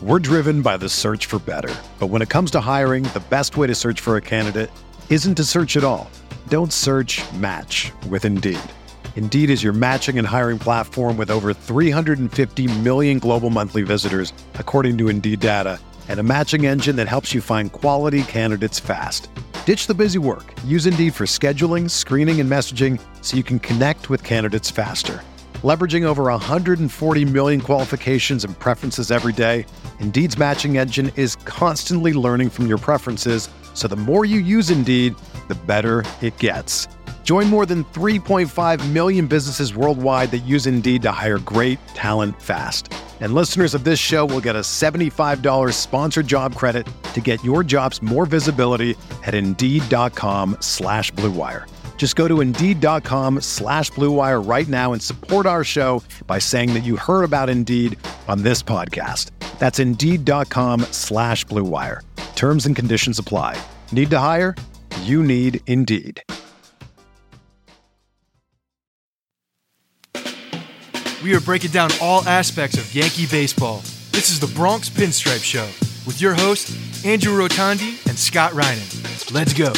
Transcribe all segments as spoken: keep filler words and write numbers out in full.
We're driven by the search for better. But when it comes to hiring, the best way to search for a candidate isn't to search at all. Don't search, match with Indeed. Indeed is your matching and hiring platform with over three hundred fifty million global monthly visitors, according to Indeed data, and a matching engine that helps you find quality candidates fast. Ditch the busy work. Use Indeed for scheduling, screening, and messaging so you can connect with candidates faster. Leveraging over one hundred forty million qualifications and preferences every day, Indeed's matching engine is constantly learning from your preferences, so the more you use Indeed, the better it gets. Join more than three point five million businesses worldwide that use Indeed to hire great talent fast. And listeners of this show will get a seventy-five dollars sponsored job credit to get your jobs more visibility at Indeed.com slash Blue Wire. Just go to Indeed.com slash Blue Wire right now and support our show by saying that you heard about Indeed on this podcast. That's Indeed.com slash Blue Wire. Terms and conditions apply. Need to hire? You need Indeed. We are breaking down all aspects of Yankee baseball. This is the Bronx Pinstripe Show with your hosts, Andrew Rotondi and Scott Reinen. Let's go.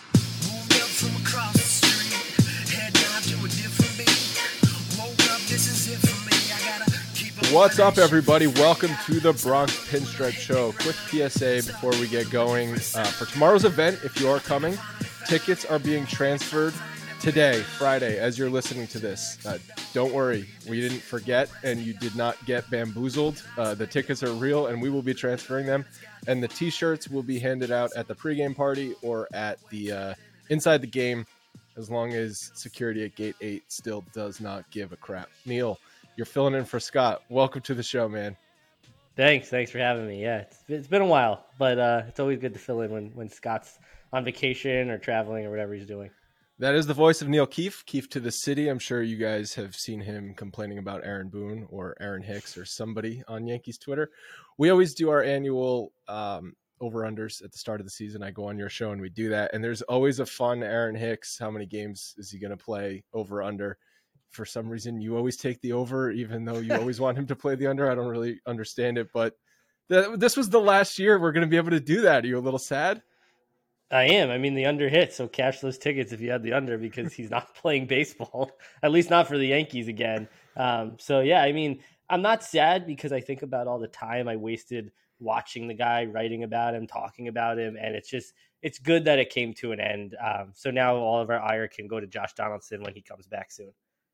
What's up, everybody? Welcome to the Bronx Pinstripe Show. Quick P S A before we get going. Uh, for tomorrow's event, if you are coming, tickets are being transferred today, Friday, as you're listening to this. Uh, don't worry, we didn't forget and you did not get bamboozled. Uh, the tickets are real and we will be transferring them. And the t-shirts will be handed out at the pregame party or at the uh, inside the game, as long as security at gate eight still does not give a crap. Neil, you're filling in for Scott. Welcome to the show, man. Thanks. Thanks for having me. Yeah, it's, it's been a while, but uh, it's always good to fill in when, when Scott's on vacation or traveling or whatever he's doing. That is the voice of Neil Keefe, Keefe to the city. I'm sure you guys have seen him complaining about Aaron Boone or Aaron Hicks or somebody on Yankees Twitter. We always do our annual um, over-unders at the start of the season. I go on your show and we do that. And there's always a fun Aaron Hicks. How many games is he going to play over-under? For some reason, you always take the over, even though you always want him to play the under. I don't really understand it, but th- this was the last year we're going to be able to do that. Are you a little sad? I am. I mean, the under hit, so cash those tickets if you had the under because he's not playing baseball, at least not for the Yankees again. Um, so, yeah, I mean, I'm not sad because I think about all the time I wasted watching the guy, writing about him, talking about him, and it's just it's good that it came to an end. Um, so now all of our ire can go to Josh Donaldson when he comes back soon.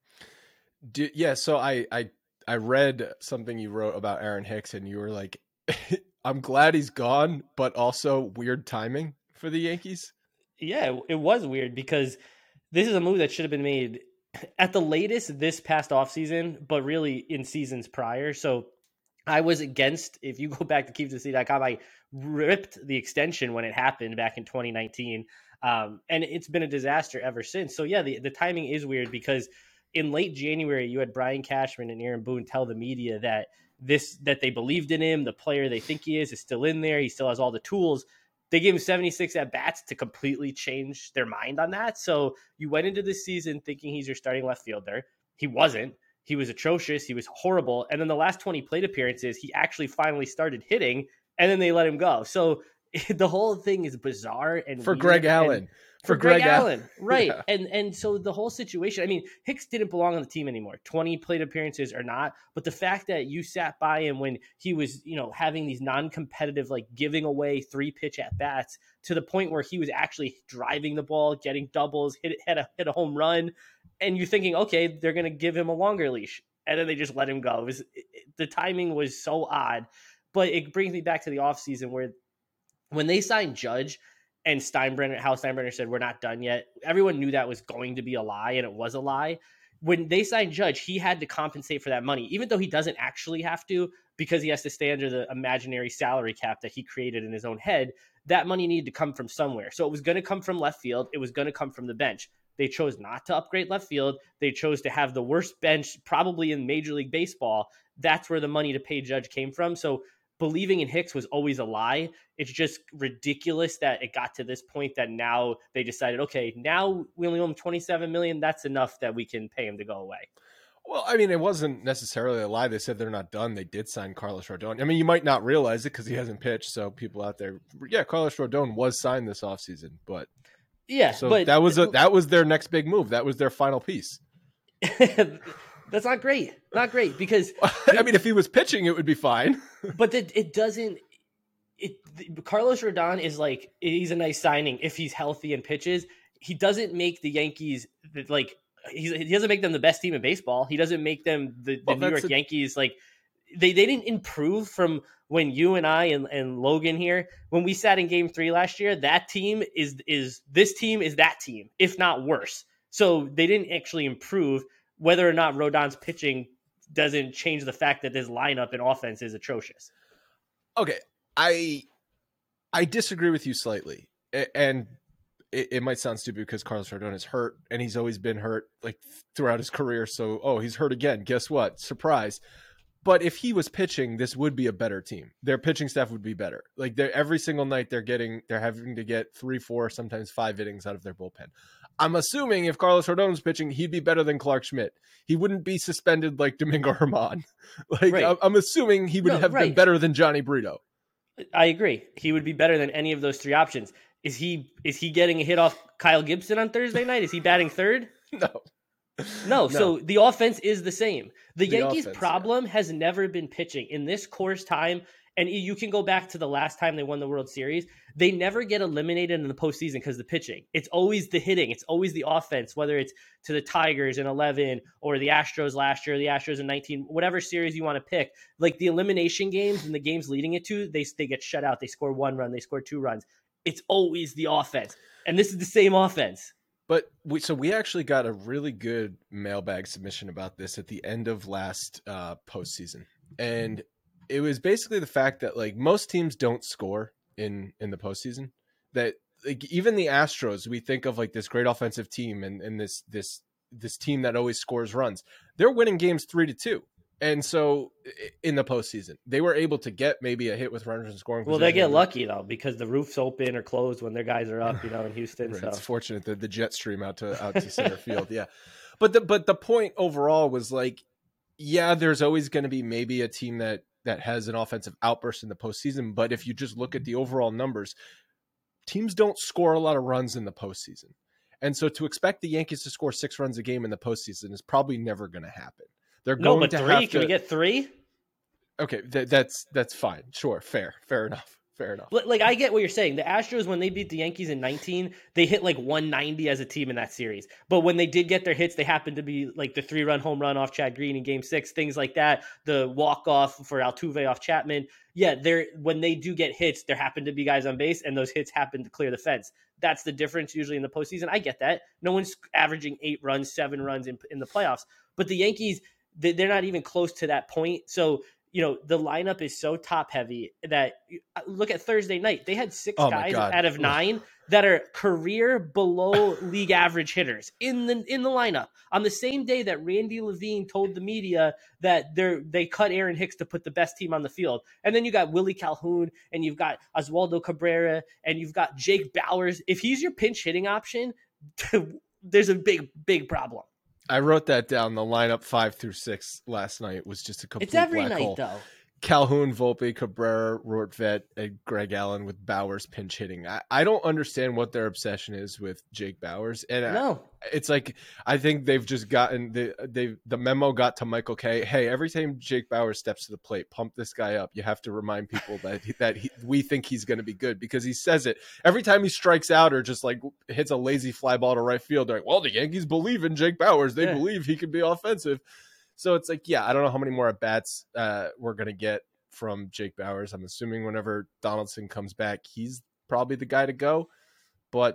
Do, yeah, so I, I I read something you wrote about Aaron Hicks, and you were like, I'm glad he's gone, but also weird timing for the Yankees. Yeah, it was weird because this is a move that should have been made at the latest this past offseason, but really in seasons prior. So I was against, if you go back to keep the city dot com, I ripped the extension when it happened back in twenty nineteen. Um, and it's been a disaster ever since. So yeah, the, the timing is weird because in late January, you had Brian Cashman and Aaron Boone tell the media that this that they believed in him. The player they think he is is still in there. He still has all the tools. They gave him seventy-six at-bats to completely change their mind on that. So you went into this season thinking he's your starting left fielder. He wasn't. He was atrocious. He was horrible. And then the last twenty plate appearances, he actually finally started hitting, and then they let him go. So the whole thing is bizarre and for weird. Greg Allen. And, For, For Greg, Greg Allen, Allen. right. Yeah. And and so the whole situation, I mean, Hicks didn't belong on the team anymore, twenty plate appearances or not. But the fact that you sat by him when he was, you know, having these non-competitive, like giving away three pitch at bats to the point where he was actually driving the ball, getting doubles, hit, hit, a, hit a home run. And you're thinking, okay, they're going to give him a longer leash. And then they just let him go. It was, it, the timing was so odd. But it brings me back to the offseason where when they signed Judge, and Steinbrenner, how Steinbrenner said, we're not done yet. Everyone knew that was going to be a lie, and it was a lie. When they signed Judge, he had to compensate for that money, even though he doesn't actually have to, because he has to stay under the imaginary salary cap that he created in his own head. That money needed to come from somewhere. So it was going to come from left field. It was going to come from the bench. They chose not to upgrade left field. They chose to have the worst bench probably in Major League Baseball. That's where the money to pay Judge came from. So believing in Hicks was always a lie. It's just ridiculous that it got to this point that now they decided, okay, now we only owe him twenty-seven million dollars. That's enough that we can pay him to go away. Well, I mean, it wasn't necessarily a lie. They said they're not done. They did sign Carlos Rodon. I mean, you might not realize it because he hasn't pitched. So people out there, yeah, Carlos Rodon was signed this offseason, but yeah, so but that was a, that was their next big move. That was their final piece. That's not great. Not great because I mean, if he was pitching, it would be fine. But it, it doesn't. It Carlos Rodon is like he's a nice signing if he's healthy and pitches. He doesn't make the Yankees like. He's, he doesn't make them the best team in baseball. He doesn't make them the, the well, New York a... Yankees. Like they, they didn't improve from when you and I and, and Logan here, when we sat in game three last year, that team is, is this team is that team, if not worse. So they didn't actually improve. Whether or not Rodon's pitching doesn't change the fact that this lineup and offense is atrocious. Okay. I, I disagree with you slightly. And It, it might sound stupid because Carlos Rodon is hurt and he's always been hurt like throughout his career. So, oh, he's hurt again. Guess what? Surprise. But if he was pitching, this would be a better team. Their pitching staff would be better. Like they're every single night they're getting, they're having to get three, four, sometimes five innings out of their bullpen. I'm assuming if Carlos Rodon was pitching, he'd be better than Clark Schmidt. He wouldn't be suspended like Domingo Germán. Like right. I'm assuming he would no, have right. been better than Johnny Brito. I agree. He would be better than any of those three options. Is he is he getting a hit off Kyle Gibson on Thursday night? Is he batting third? No. No, no. So the offense is the same. The, the Yankees' offense, problem yeah. has never been pitching. In this course time, and you can go back to the last time they won the World Series, they never get eliminated in the postseason because of the pitching. It's always the hitting. It's always the offense, whether it's to the Tigers in eleven or the Astros last year, the Astros in nineteen, whatever series you want to pick. Like the elimination games and the games leading it to, they, they get shut out. They score one run. They score two runs. It's always the offense. And this is the same offense. But we, so we actually got a really good mailbag submission about this at the end of last uh, postseason. And it was basically the fact that like most teams don't score in, in the postseason. That like even the Astros, we think of like this great offensive team and, and this, this, this team that always scores runs. They're winning games three to two. And so in the postseason, they were able to get maybe a hit with runners in scoring position. Well, they get lucky, though, because the roof's open or closed when their guys are up, you know, in Houston. Right. So. It's fortunate that the jet stream out to out to center field. Yeah. But the but the point overall was like, yeah, there's always going to be maybe a team that that has an offensive outburst in the postseason. But if you just look at the overall numbers, teams don't score a lot of runs in the postseason. And so to expect the Yankees to score six runs a game in the postseason is probably never going to happen. They're no, going but to three? have to... Can we get three? Okay, th- that's that's fine. Sure, fair, fair enough, fair enough. Like, I get what you're saying. The Astros, when they beat the Yankees in nineteen, they hit like one ninety as a team in that series. But when they did get their hits, they happened to be like the three-run home run off Chad Green in Game Six, things like that. The walk-off for Altuve off Chapman. Yeah, they're when they do get hits, there happen to be guys on base, and those hits happen to clear the fence. That's the difference usually in the postseason. I get that. No one's averaging eight runs, seven runs in in the playoffs. But the Yankees, they're not even close to that point. So, you know, the lineup is so top heavy that look at Thursday night. They had six oh guys out of nine that are career below league average hitters in the in the lineup on the same day that Randy Levine told the media that they're they cut Aaron Hicks to put the best team on the field. And then you got Willie Calhoun and you've got Oswaldo Cabrera and you've got Jake Bauers. If he's your pinch hitting option, there's a big, big problem. I wrote that down. The lineup five through six last night was just a complete It's every black night, hole. though. Calhoun, Volpe, Cabrera, Rortvedt, and Greg Allen with Bauers pinch hitting. I, I don't understand what their obsession is with Jake Bauers. And no. I, it's like, I think they've just gotten, the they the memo got to Michael Kay. Hey, every time Jake Bauers steps to the plate, pump this guy up. You have to remind people that, that he, we think he's going to be good because he says it. Every time he strikes out or just like hits a lazy fly ball to right field, they're like, well, the Yankees believe in Jake Bauers. They yeah. believe he can be offensive. So it's like, yeah, I don't know how many more at-bats uh, we're going to get from Jake Bauers. I'm assuming whenever Donaldson comes back, he's probably the guy to go. But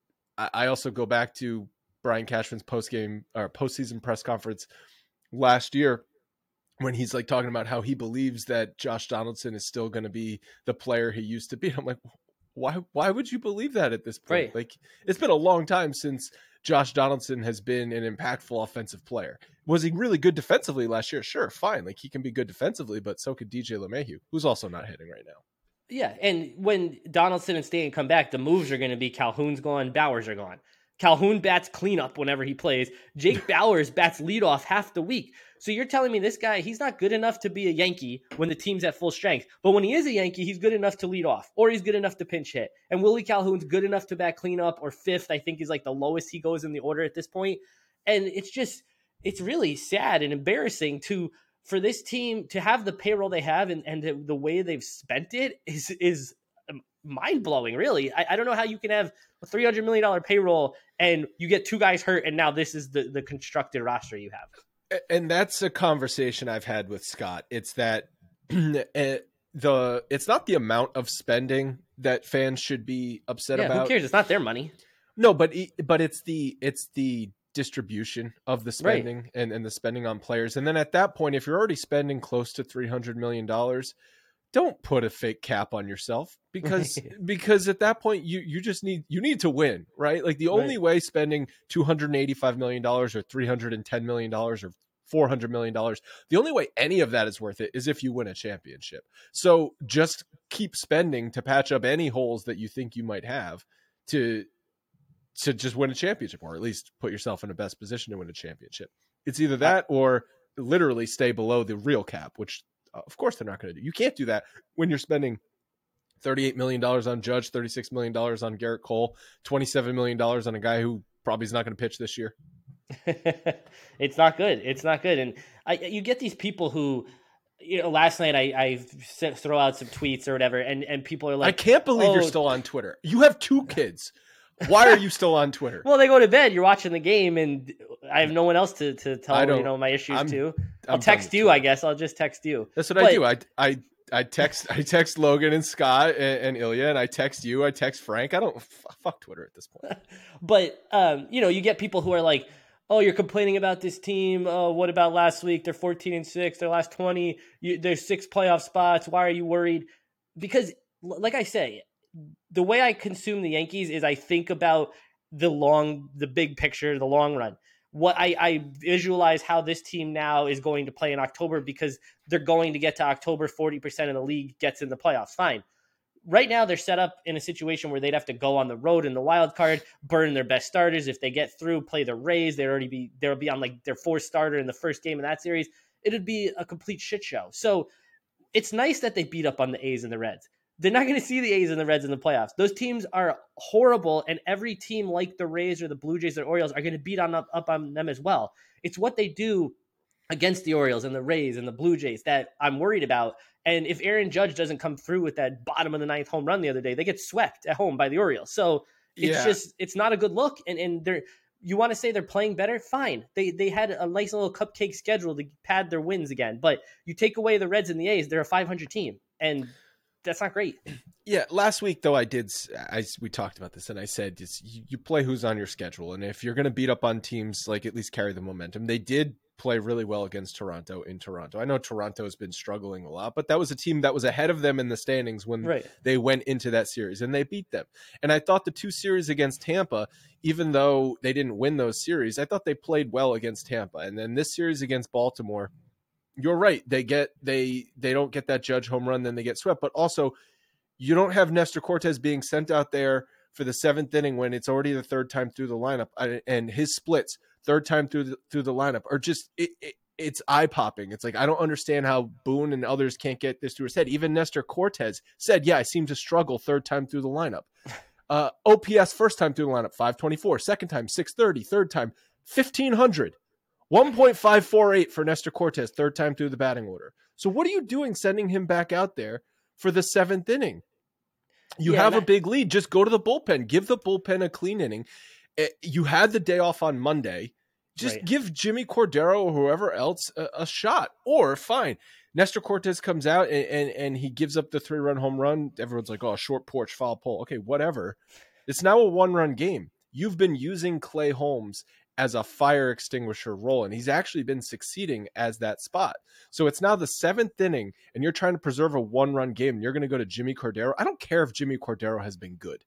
I, I also go back to Brian Cashman's post-game or postseason press conference last year when he's like talking about how he believes that Josh Donaldson is still going to be the player he used to be. I'm like, why, why would you believe that at this point? Right. Like, it's been a long time since Josh Donaldson has been an impactful offensive player. Was he really good defensively last year? Sure, fine. Like he can be good defensively, but so could D J LeMahieu, who's also not hitting right now. Yeah, and when Donaldson and Stanton come back, the moves are going to be Calhoun's gone, Bauers are gone. Calhoun bats cleanup whenever he plays. Jake Bauers bats leadoff half the week. So you're telling me this guy, he's not good enough to be a Yankee when the team's at full strength. But when he is a Yankee, he's good enough to lead off, or he's good enough to pinch hit. And Willie Calhoun's good enough to bat cleanup, or fifth, I think is like the lowest he goes in the order at this point. And it's just, it's really sad and embarrassing to for this team to have the payroll they have, and, and the, the way they've spent it is is mind-blowing, really. I, I don't know how you can have a three hundred million dollars payroll and you get two guys hurt, and now this is the, the constructed roster you have. And that's a conversation I've had with Scott. It's that the it's not the amount of spending that fans should be upset yeah, about. Who cares? It's not their money. No, but but it's the it's the distribution of the spending right. and, and the spending on players. And then at that point, if you're already spending close to three hundred million dollars, don't put a fake cap on yourself, because because at that point you you just need you need to win, right? Like the only right. way spending two hundred eighty-five million dollars or three hundred ten million dollars or four hundred million dollars, the only way any of that is worth it is if you win a championship. So just keep spending to patch up any holes that you think you might have to to just win a championship, or at least put yourself in the best position to win a championship. It's either that or literally stay below the real cap, which of course they're not going to do. You can't do that when you're spending thirty-eight million dollars on Judge, thirty-six million dollars on Garrett Cole, twenty-seven million dollars on a guy who probably is not going to pitch this year. It's not good. It's not good. And I, you get these people who, you know, last night I, I throw out some tweets or whatever, and, and people are like, I can't believe oh, you're still on Twitter. You have two kids. Why are you still on Twitter? Well, they go to bed. You're watching the game, and I have no one else to, to tell you know my issues I'm, to. I'm I'll text you, I guess. I'll just text you. That's what but, I do. I I I text I text Logan and Scott and, and Ilya, and I text you. I text Frank. I don't f- fuck Twitter at this point. But um, you know, you get people who are like, "Oh, you're complaining about this team. Oh, what about last week? They're fourteen and six. Their last twenty. You, there's six playoff spots. Why are you worried?" Because, like I say, the way I consume the Yankees is I think about the long, the big picture, the long run. What I, I visualize how this team now is going to play in October, because they're going to get to October, forty percent of the league gets in the playoffs. Fine. Right now they're set up in a situation where they'd have to go on the road in the wild card, burn their best starters. If they get through, play the Rays, they'd already be, they'll be on like their fourth starter in the first game of that series. It'd be a complete shit show. So it's nice that they beat up on the A's and the Reds. They're not going to see the A's and the Reds in the playoffs. Those teams are horrible, and every team like the Rays or the Blue Jays or Orioles are going to beat on up, up on them as well. It's what they do against the Orioles and the Rays and the Blue Jays that I'm worried about. And if Aaron Judge doesn't come through with that bottom of the ninth home run the other day, they get swept at home by the Orioles. So it's yeah. just, it's not a good look. And and they're, you want to say they're playing better? Fine. They they had a nice little cupcake schedule to pad their wins again. But you take away the Reds and the A's, they're a five hundred team. And that's not great. Yeah, last week though I did. I we talked about this, and I said just, you, you play who's on your schedule, and if you're going to beat up on teams, like at least carry the momentum. They did play really well against Toronto in Toronto. I know Toronto has been struggling a lot, but that was a team that was ahead of them in the standings when right. they went into that series, and they beat them. And I thought the two series against Tampa, even though they didn't win those series, I thought they played well against Tampa. And then this series against Baltimore, you're right. They get they they don't get that Judge home run, then they get swept. But also, you don't have Nestor Cortes being sent out there for the seventh inning when it's already the third time through the lineup, and his splits third time through the, through the lineup are just it, it, it's eye popping. It's like, I don't understand how Boone and others can't get this to his head. Even Nestor Cortes said, "Yeah, I seem to struggle third time through the lineup." Uh, O P S first time through the lineup five twenty-four, second time six thirty, third time fifteen hundred. one point five four eight for Nestor Cortes, third time through the batting order. So what are you doing sending him back out there for the seventh inning? You yeah, have that- a big lead. Just go to the bullpen. Give the bullpen a clean inning. You had the day off on Monday. Just right. give Jimmy Cordero or whoever else a, a shot. Or fine, Nestor Cortes comes out and, and, and he gives up the three-run home run. Everyone's like, oh, short porch, foul pole. Okay, whatever. It's now a one-run game. You've been using Clay Holmes as a fire extinguisher role, and he's actually been succeeding as that spot. So it's now the seventh inning, and you're trying to preserve a one-run game, and you're going to go to Jimmy Cordero. I don't care if Jimmy Cordero has been good.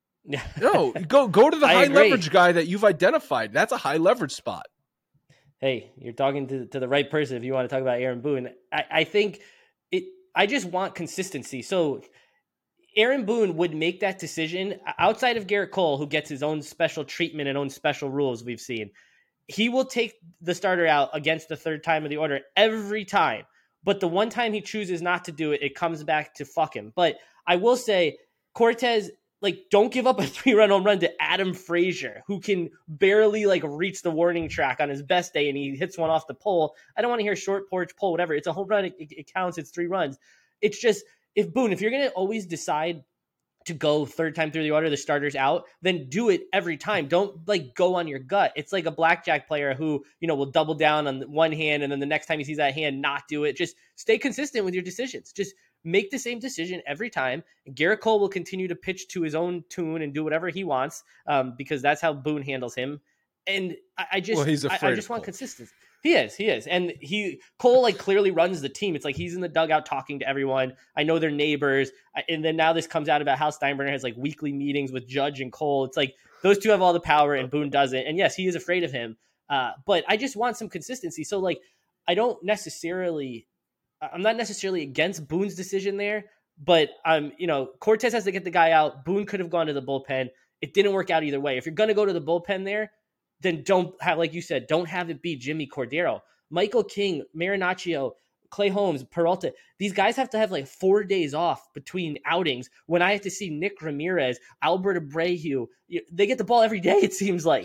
No, go go to the high agree. leverage guy that you've identified. That's a high leverage spot. Hey, you're talking to, to the right person if you want to talk about Aaron Boone. I, I think it. I just want consistency. So Aaron Boone would make that decision outside of Garrett Cole, who gets his own special treatment and own special rules we've seen. He will take the starter out against the third time of the order every time. But the one time he chooses not to do it, it comes back to fuck him. But I will say, Cortes, like, don't give up a three-run home run to Adam Frazier, who can barely, like, reach the warning track on his best day, and he hits one off the pole. I don't want to hear short porch pole, whatever. It's a home run. It, it counts. It's three runs. It's just, if Boone, if you're going to always decide to go third time through the order, the starter's out, then do it every time. Don't like go on your gut. It's like a blackjack player who, you know, will double down on one hand and then the next time he sees that hand, not do it. Just stay consistent with your decisions. Just make the same decision every time. Garrett Cole will continue to pitch to his own tune and do whatever he wants um, because that's how Boone handles him. And I, I just, well, he's afraid I, I just want consistency. He is, he is. And he, Cole like clearly runs the team. It's like he's in the dugout talking to everyone. I know they're neighbors. And then now this comes out about how Steinbrenner has like weekly meetings with Judge and Cole. It's like those two have all the power and Boone doesn't. And yes, he is afraid of him. Uh, but I just want some consistency. So like, I don't necessarily, I'm not necessarily against Boone's decision there, but um, you know, Cortes has to get the guy out. Boone could have gone to the bullpen. It didn't work out either way. If you're going to go to the bullpen there, then don't have, like you said, don't have it be Jimmy Cordero. Michael King, Marinaccio, Clay Holmes, Peralta. These guys have to have like four days off between outings when I have to see Nick Ramirez, Albert Abreu. They get the ball every day, it seems like.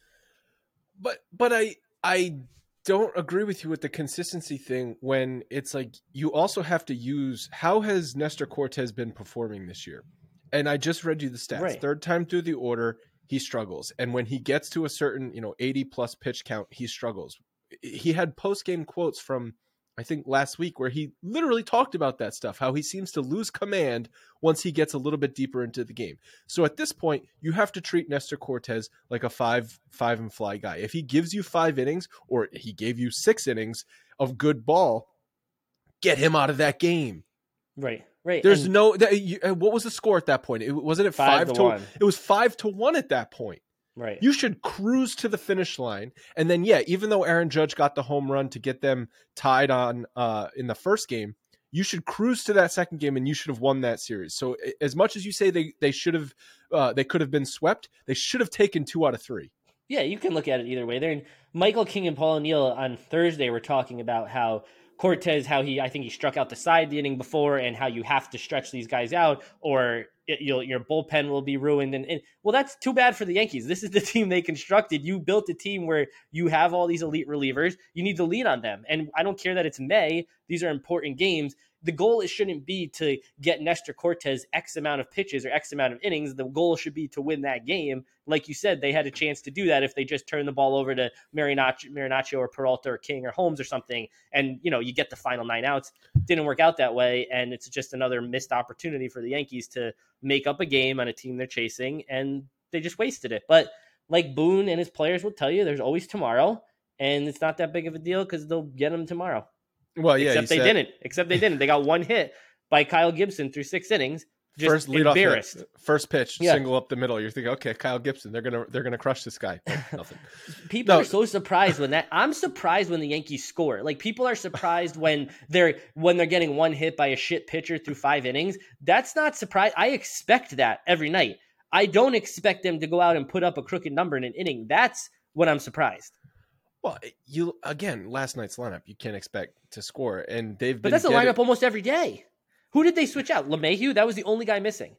But but I I don't agree with you with the consistency thing when it's like you also have to use, how has Nestor Cortes been performing this year? And I just read you the stats. Right. Third time through the order, he struggles. And when he gets to a certain, you know, eighty plus pitch count, he struggles. He had post-game quotes from, I think, last week where he literally talked about that stuff, how he seems to lose command once he gets a little bit deeper into the game. So at this point, you have to treat Nestor Cortes like a five, five and fly guy. If he gives you five innings or he gave you six innings of good ball, get him out of that game. Right. Right. There's and no, that, you, what was the score at that point? It wasn't it five, five to, to one. It was five to one at that point. Right. You should cruise to the finish line. And then, yeah, even though Aaron Judge got the home run to get them tied on uh, in the first game, you should cruise to that second game and you should have won that series. So as much as you say they, they should have, uh, they could have been swept, they should have taken two out of three. Yeah, you can look at it either way. There, Michael King and Paul O'Neill on Thursday were talking about how Cortes, how he, I think he struck out the side the inning before, and how you have to stretch these guys out, or it, you'll, your bullpen will be ruined. And, and well, that's too bad for the Yankees. This is the team they constructed. You built a team where you have all these elite relievers. You need to lean on them. And I don't care that it's May. These are important games. The goal, it shouldn't be to get Nestor Cortes X amount of pitches or X amount of innings. The goal should be to win that game. Like you said, they had a chance to do that if they just turn the ball over to Marinaccio, Marinaccio or Peralta or King or Holmes or something. And, you know, you get the final nine outs. Didn't work out that way. And it's just another missed opportunity for the Yankees to make up a game on a team they're chasing. And they just wasted it. But like Boone and his players will tell you, there's always tomorrow. And it's not that big of a deal because they'll get them tomorrow. Well, yeah, except they said, didn't. Except they didn't. They got one hit by Kyle Gibson through six innings. Just first lead embarrassed. Off the, first pitch, yeah. single up the middle. You're thinking, okay, Kyle Gibson, they're gonna they're gonna crush this guy. Oh, nothing. People no. are so surprised when that. I'm surprised when the Yankees score. Like people are surprised when they're when they're getting one hit by a shit pitcher through five innings. That's not surprise. I expect that every night. I don't expect them to go out and put up a crooked number in an inning. That's when I'm surprised. Well, you again, last night's lineup, you can't expect to score, and they've been. But that's a getting... lineup almost every day. Who did they switch out? LeMahieu? That was the only guy missing.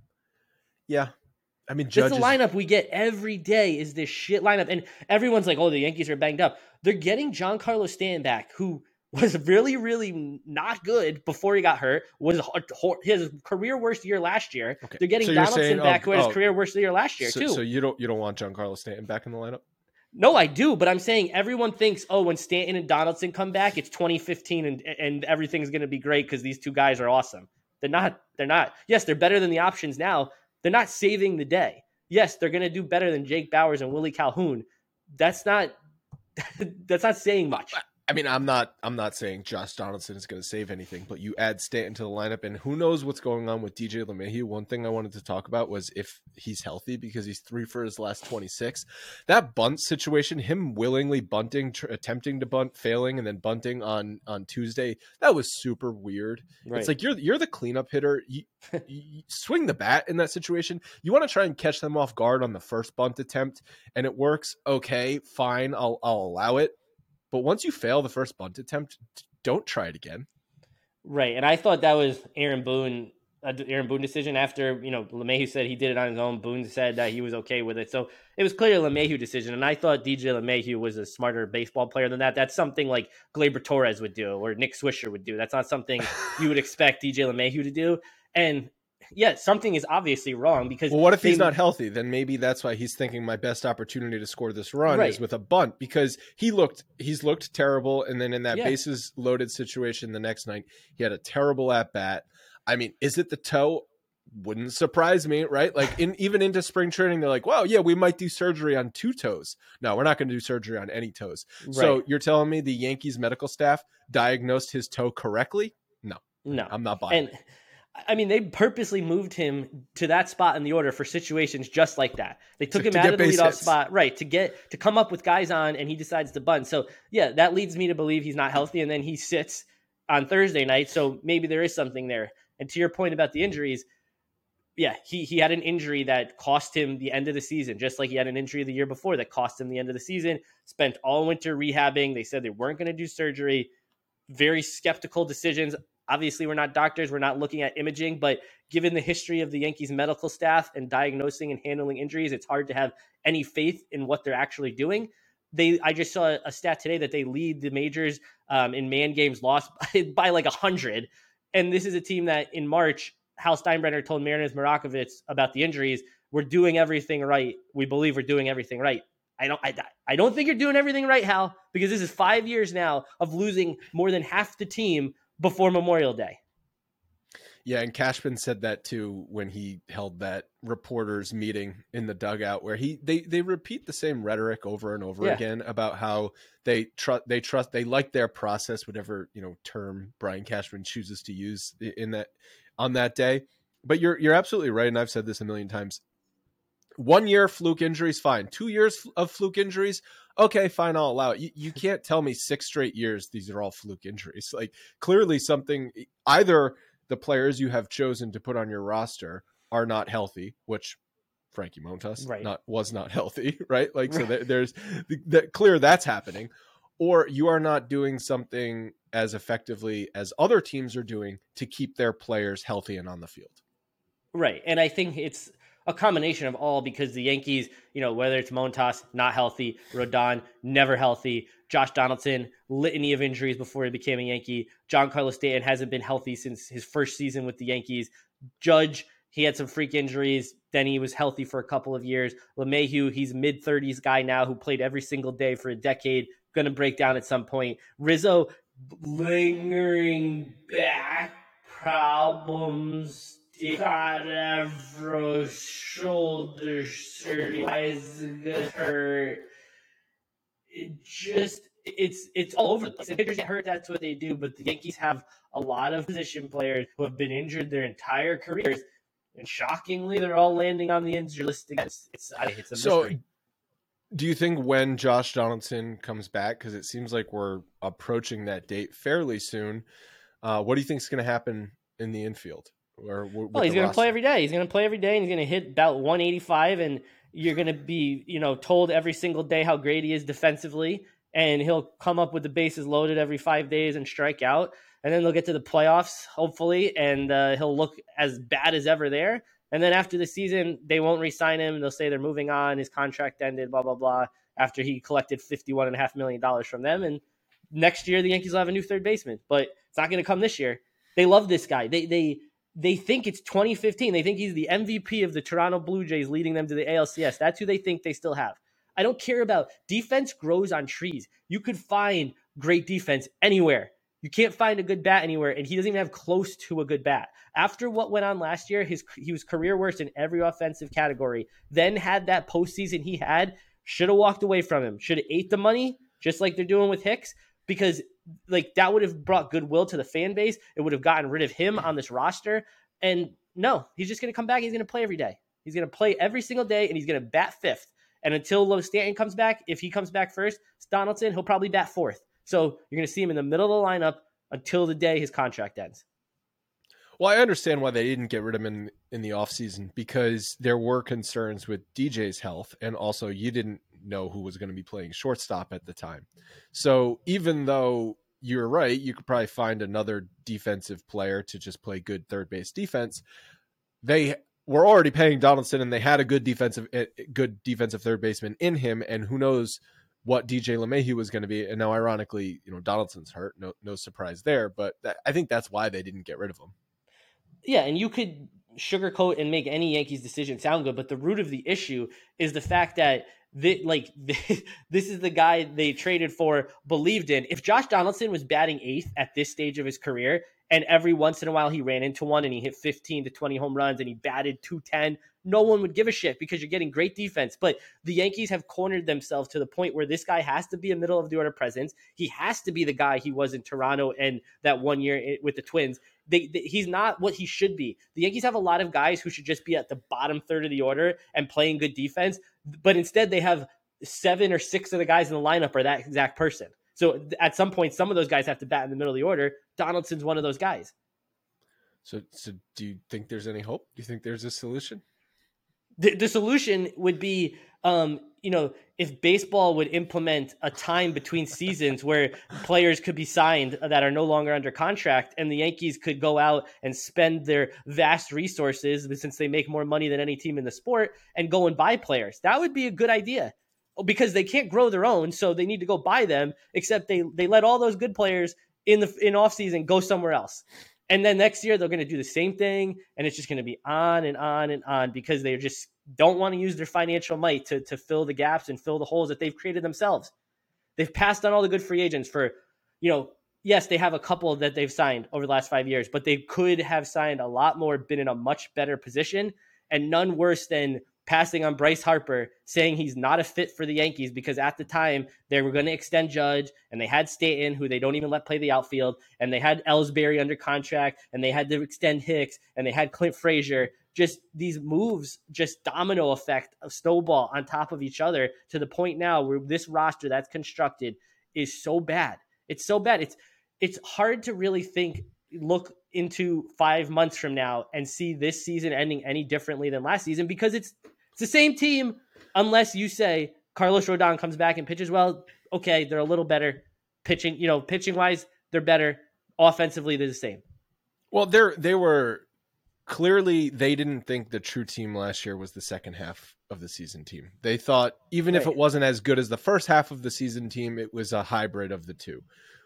Yeah, I mean, Judge that's the lineup we get every day. Is this shit lineup, and everyone's like, "Oh, the Yankees are banged up." They're getting Giancarlo Stanton back, who was really, really not good before he got hurt. Was his career worst year last year. Okay. They're getting so Donaldson saying, back, oh, who had his oh, career worst year last year so, too. So you don't you don't want Giancarlo Stanton back in the lineup? No, I do, but I'm saying everyone thinks, oh, when Stanton and Donaldson come back, it's twenty fifteen and and everything's going to be great because these two guys are awesome. They're not. They're not. Yes, they're better than the options now. They're not saving the day. Yes, they're going to do better than Jake Bauers and Willie Calhoun. That's not. That's not saying much. I mean, I'm not I'm not saying Josh Donaldson is going to save anything, but you add Stanton to the lineup, and who knows what's going on with D J LeMahieu. One thing I wanted to talk about was if he's healthy, because he's three for his last twenty-six. That bunt situation, him willingly bunting, tr- attempting to bunt, failing, and then bunting on, on Tuesday, that was super weird. Right. It's like you're you're the cleanup hitter. You, you swing the bat in that situation. You want to try and catch them off guard on the first bunt attempt, and it works. Okay, fine, I'll I'll allow it. But once you fail the first bunt attempt, don't try it again. Right, and I thought that was Aaron Boone, uh, Aaron Boone decision after, you know, LeMahieu said he did it on his own. Boone said that he was okay with it. So it was clearly a LeMahieu decision, and I thought D J LeMahieu was a smarter baseball player than that. That's something like Gleyber Torres would do or Nick Swisher would do. That's not something you would expect D J LeMahieu to do. And yeah, something is obviously wrong because well, what if they, he's not healthy? Then maybe that's why he's thinking my best opportunity to score this run right. is with a bunt, because he looked he's looked terrible, and then in that yeah. bases loaded situation the next night, he had a terrible at bat. I mean, is it the toe? Wouldn't surprise me, right? Like in even into spring training, they're like, "Well, yeah, we might do surgery on two toes." No, we're not going to do surgery on any toes. Right. So you're telling me the Yankees medical staff diagnosed his toe correctly? No, no, I'm not buying and, it. I mean, they purposely moved him to that spot in the order for situations just like that. They took to, him to out of the leadoff hits. spot, right, to get to come up with guys on, and he decides to bunt. So, yeah, that leads me to believe he's not healthy, and then he sits on Thursday night, so maybe there is something there. And to your point about the injuries, yeah, he he had an injury that cost him the end of the season, just like he had an injury the year before that cost him the end of the season, spent all winter rehabbing. They said they weren't going to do surgery. Very skeptical decisions. Obviously, we're not doctors. We're not looking at imaging, but given the history of the Yankees medical staff and diagnosing and handling injuries, it's hard to have any faith in what they're actually doing. They, I just saw a stat today that they lead the majors um, in man games lost by, by like a hundred. And this is a team that in March, Hal Steinbrenner told Mariners Marakovitz about the injuries. We're doing everything right. We believe we're doing everything right. I don't, I, I don't think you're doing everything right, Hal, because this is five years now of losing more than half the team before Memorial Day. Yeah, and Cashman said that too when he held that reporters meeting in the dugout, where he they they repeat the same rhetoric over and over yeah. again about how they trust they trust they like their process, whatever, you know, term Brian Cashman chooses to use in that on that day. But you're you're absolutely right, and I've said this a million times. One year fluke injuries, fine. Two years of fluke injuries, okay, fine, I'll allow it. You, you can't tell me six straight years these are all fluke injuries. Like clearly something, either the players you have chosen to put on your roster are not healthy, which Frankie Montas right. not was not healthy, right? Like so there, there's that clear that's happening, or you are not doing something as effectively as other teams are doing to keep their players healthy and on the field. Right, and I think it's a combination of all, because the Yankees, you know, whether it's Montas, not healthy, Rodon, never healthy, Josh Donaldson, litany of injuries before he became a Yankee, Giancarlo Stanton hasn't been healthy since his first season with the Yankees, Judge, he had some freak injuries, then he was healthy for a couple of years, LeMahieu, he's mid-thirties guy now who played every single day for a decade, going to break down at some point, Rizzo, lingering back problems, Stavros shoulder surgery, why is it gonna hurt? It just it's it's all over the place. The pitchers get hurt, that's what they do. But the Yankees have a lot of position players who have been injured their entire careers, and shockingly, they're all landing on the injured list again. It's it's, it's a so, mystery. Do you think when Josh Donaldson comes back, because it seems like we're approaching that date fairly soon, uh, what do you think is going to happen in the infield? Or well, he's going to play every day. He's going to play every day, and he's going to hit about one eighty-five, and you're going to be, you know, told every single day how great he is defensively, and he'll come up with the bases loaded every five days and strike out, and then they'll get to the playoffs, hopefully, and uh, he'll look as bad as ever there. And then after the season, they won't re-sign him. They'll say they're moving on. His contract ended, blah, blah, blah, after he collected fifty-one point five million dollars from them. And next year, the Yankees will have a new third baseman, but it's not going to come this year. They love this guy. They they they think it's twenty fifteen. They think he's the M V P of the Toronto Blue Jays, leading them to the A L C S. That's who they think they still have. I don't care about defense grows on trees. You could find great defense anywhere. You can't find a good bat anywhere, and he doesn't even have close to a good bat. After what went on last year, his he was career worst in every offensive category. Then had that postseason he had, should have walked away from him. Should have ate the money, just like they're doing with Hicks. because like that would have brought goodwill to the fan base. It would have gotten rid of him on this roster. And no, he's just going to come back. He's going to play every day. He's going to play every single day, and he's going to bat fifth. And until Lowe Stanton comes back, if he comes back first, Donaldson, he'll probably bat fourth. So you're going to see him in the middle of the lineup until the day his contract ends. Well, I understand why they didn't get rid of him in, in the offseason, because there were concerns with D J's health, and also you didn't know who was going to be playing shortstop at the time. So even though you're right, you could probably find another defensive player to just play good third base defense. They were already paying Donaldson, and they had a good defensive, good defensive third baseman in him, and who knows what D J LeMahieu was going to be. And now, ironically, you know, Donaldson's hurt. No, no surprise there. But that, I think that's why they didn't get rid of him. Yeah, and you could sugarcoat and make any Yankees decision sound good, but the root of the issue is the fact that they, like this is the guy they traded for, believed in. If Josh Donaldson was batting eighth at this stage of his career, and every once in a while he ran into one and he hit fifteen to twenty home runs and he batted two ten, no one would give a shit because you're getting great defense. But the Yankees have cornered themselves to the point where this guy has to be a middle of the order presence. He has to be the guy he was in Toronto and that one year with the Twins. They, they, he's not what he should be. The Yankees have a lot of guys who should just be at the bottom third of the order and playing good defense, but instead they have seven or six of the guys in the lineup are that exact person. So at some point, some of those guys have to bat in the middle of the order. Donaldson's one of those guys. So, so do you think there's any hope? Do you think there's a solution? The, the solution would be, um, you know, if baseball would implement a time between seasons where players could be signed that are no longer under contract, and the Yankees could go out and spend their vast resources, since they make more money than any team in the sport, and go and buy players. That would be a good idea, because they can't grow their own, so they need to go buy them, except they they let all those good players in the in offseason go somewhere else. And then next year, they're going to do the same thing, and it's just going to be on and on and on because they just don't want to use their financial might to, to fill the gaps and fill the holes that they've created themselves. They've passed on all the good free agents for, you know, yes, they have a couple that they've signed over the last five years, but they could have signed a lot more, been in a much better position, and none worse than passing on Bryce Harper, saying he's not a fit for the Yankees because at the time they were going to extend Judge, and they had Stanton, who they don't even let play the outfield, and they had Ellsbury under contract, and they had to extend Hicks, and they had Clint Frazier. Just these moves, just domino effect of snowball on top of each other to the point now where this roster that's constructed is so bad. It's so bad. It's it's hard to really think, look into five months from now and see this season ending any differently than last season, because it's it's the same team, unless you say Carlos Rodon comes back and pitches well. Okay, they're a little better pitching, you know, pitching wise, they're better. Offensively, they're the same. Well, they're they were clearly they didn't think the true team last year was the second half of the season team. They thought even right. if it wasn't as good as the first half of the season team, it was a hybrid of the two.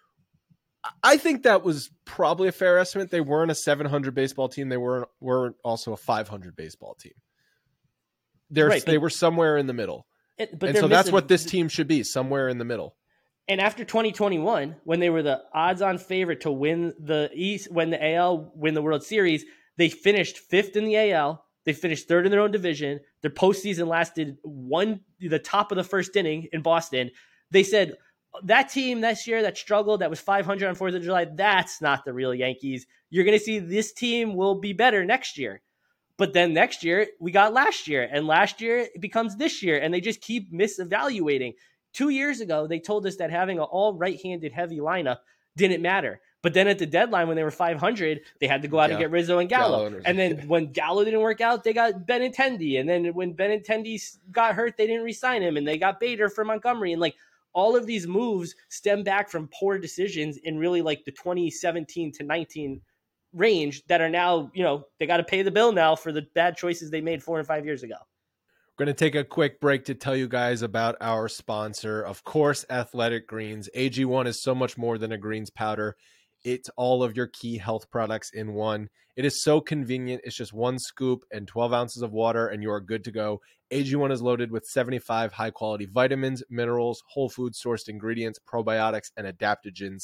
I think that was probably a fair estimate. They weren't a seven hundred baseball team. They weren't weren't also a five hundred baseball team. Right, they were somewhere in the middle. It, but and so that's what this team should be, somewhere in the middle. And after twenty twenty-one, when they were the odds-on favorite to win the East, win the A L, win the World Series, they finished fifth in the A L. They finished third in their own division. Their postseason lasted one the top of the first inning in Boston. They said, that team this year that struggled, that was five hundred on fourth of July, that's not the real Yankees. You're going to see this team will be better next year. But then next year, we got last year, and last year it becomes this year, and they just keep misevaluating. Two years ago, they told us that having an all right-handed heavy lineup didn't matter. But then at the deadline, when they were five hundred, they had to go out yeah. and get Rizzo and Gallo. Gallo and then when Gallo didn't work out, they got Benintendi. And then when Benintendi got hurt, they didn't re-sign him, and they got Bader for Montgomery. And like all of these moves stem back from poor decisions in really like the twenty seventeen to nineteen range that are now, you know, they got to pay the bill now for the bad choices they made four and five years ago. We're going to take a quick break to tell you guys about our sponsor, of course, Athletic Greens. A G one is so much more than a greens powder. It's all of your key health products in one. It is so convenient. It's just one scoop and twelve ounces of water, and you are good to go. A G one is loaded with seventy-five high-quality vitamins, minerals, whole food sourced ingredients, probiotics, and adaptogens.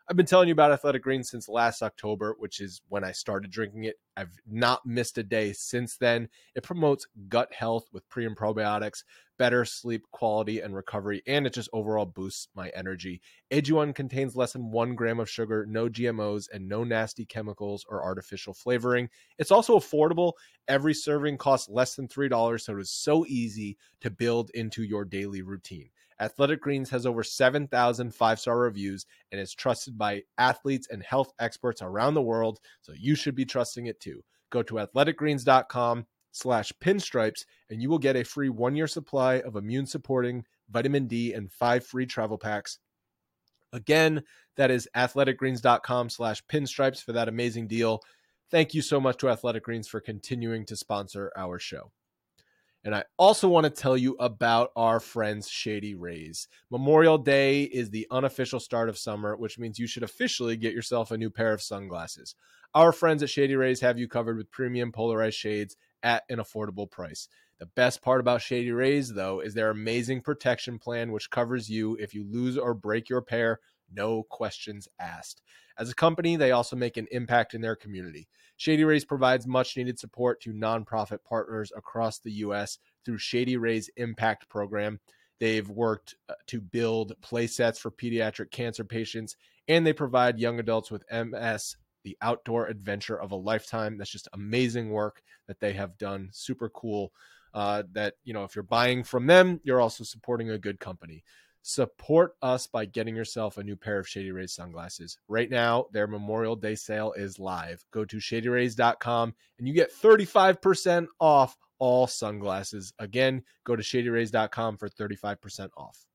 I've been telling you about Athletic Greens since last October, which is when I started drinking it. I've not missed a day since then. It promotes gut health with pre and probiotics, better sleep quality and recovery, and it just overall boosts my energy. A G one contains less than one gram of sugar, no G M Os, and no nasty chemicals or artificial flavoring. It's also affordable. Every serving costs less than three dollars, so it is so easy to build into your daily routine. Athletic Greens has over seven thousand five-star reviews and is trusted by athletes and health experts around the world, so you should be trusting it too. Go to athleticgreens.com slash pinstripes and you will get a free one-year supply of immune-supporting vitamin D and five free travel packs. Again, that is athleticgreens.com slash pinstripes for that amazing deal. Thank you so much to Athletic Greens for continuing to sponsor our show. And I also want to tell you about our friends Shady Rays. Memorial Day is the unofficial start of summer, which means you should officially get yourself a new pair of sunglasses. Our friends at Shady Rays have you covered with premium polarized shades at an affordable price. The best part about Shady Rays, though, is their amazing protection plan, which covers you if you lose or break your pair, no questions asked. As a company, they also make an impact in their community. Shady Rays provides much-needed support to nonprofit partners across the U S through Shady Rays Impact Program. They've worked to build play sets for pediatric cancer patients, and they provide young adults with M S the outdoor adventure of a lifetime. That's just amazing work that they have done. Super cool. Uh, that, you know, if you're buying from them, you're also supporting a good company. Support us by getting yourself a new pair of Shady Rays sunglasses. Right now, their Memorial Day sale is live. Go to shady rays dot com and you get thirty-five percent off all sunglasses. Again, go to shady rays dot com for thirty-five percent off.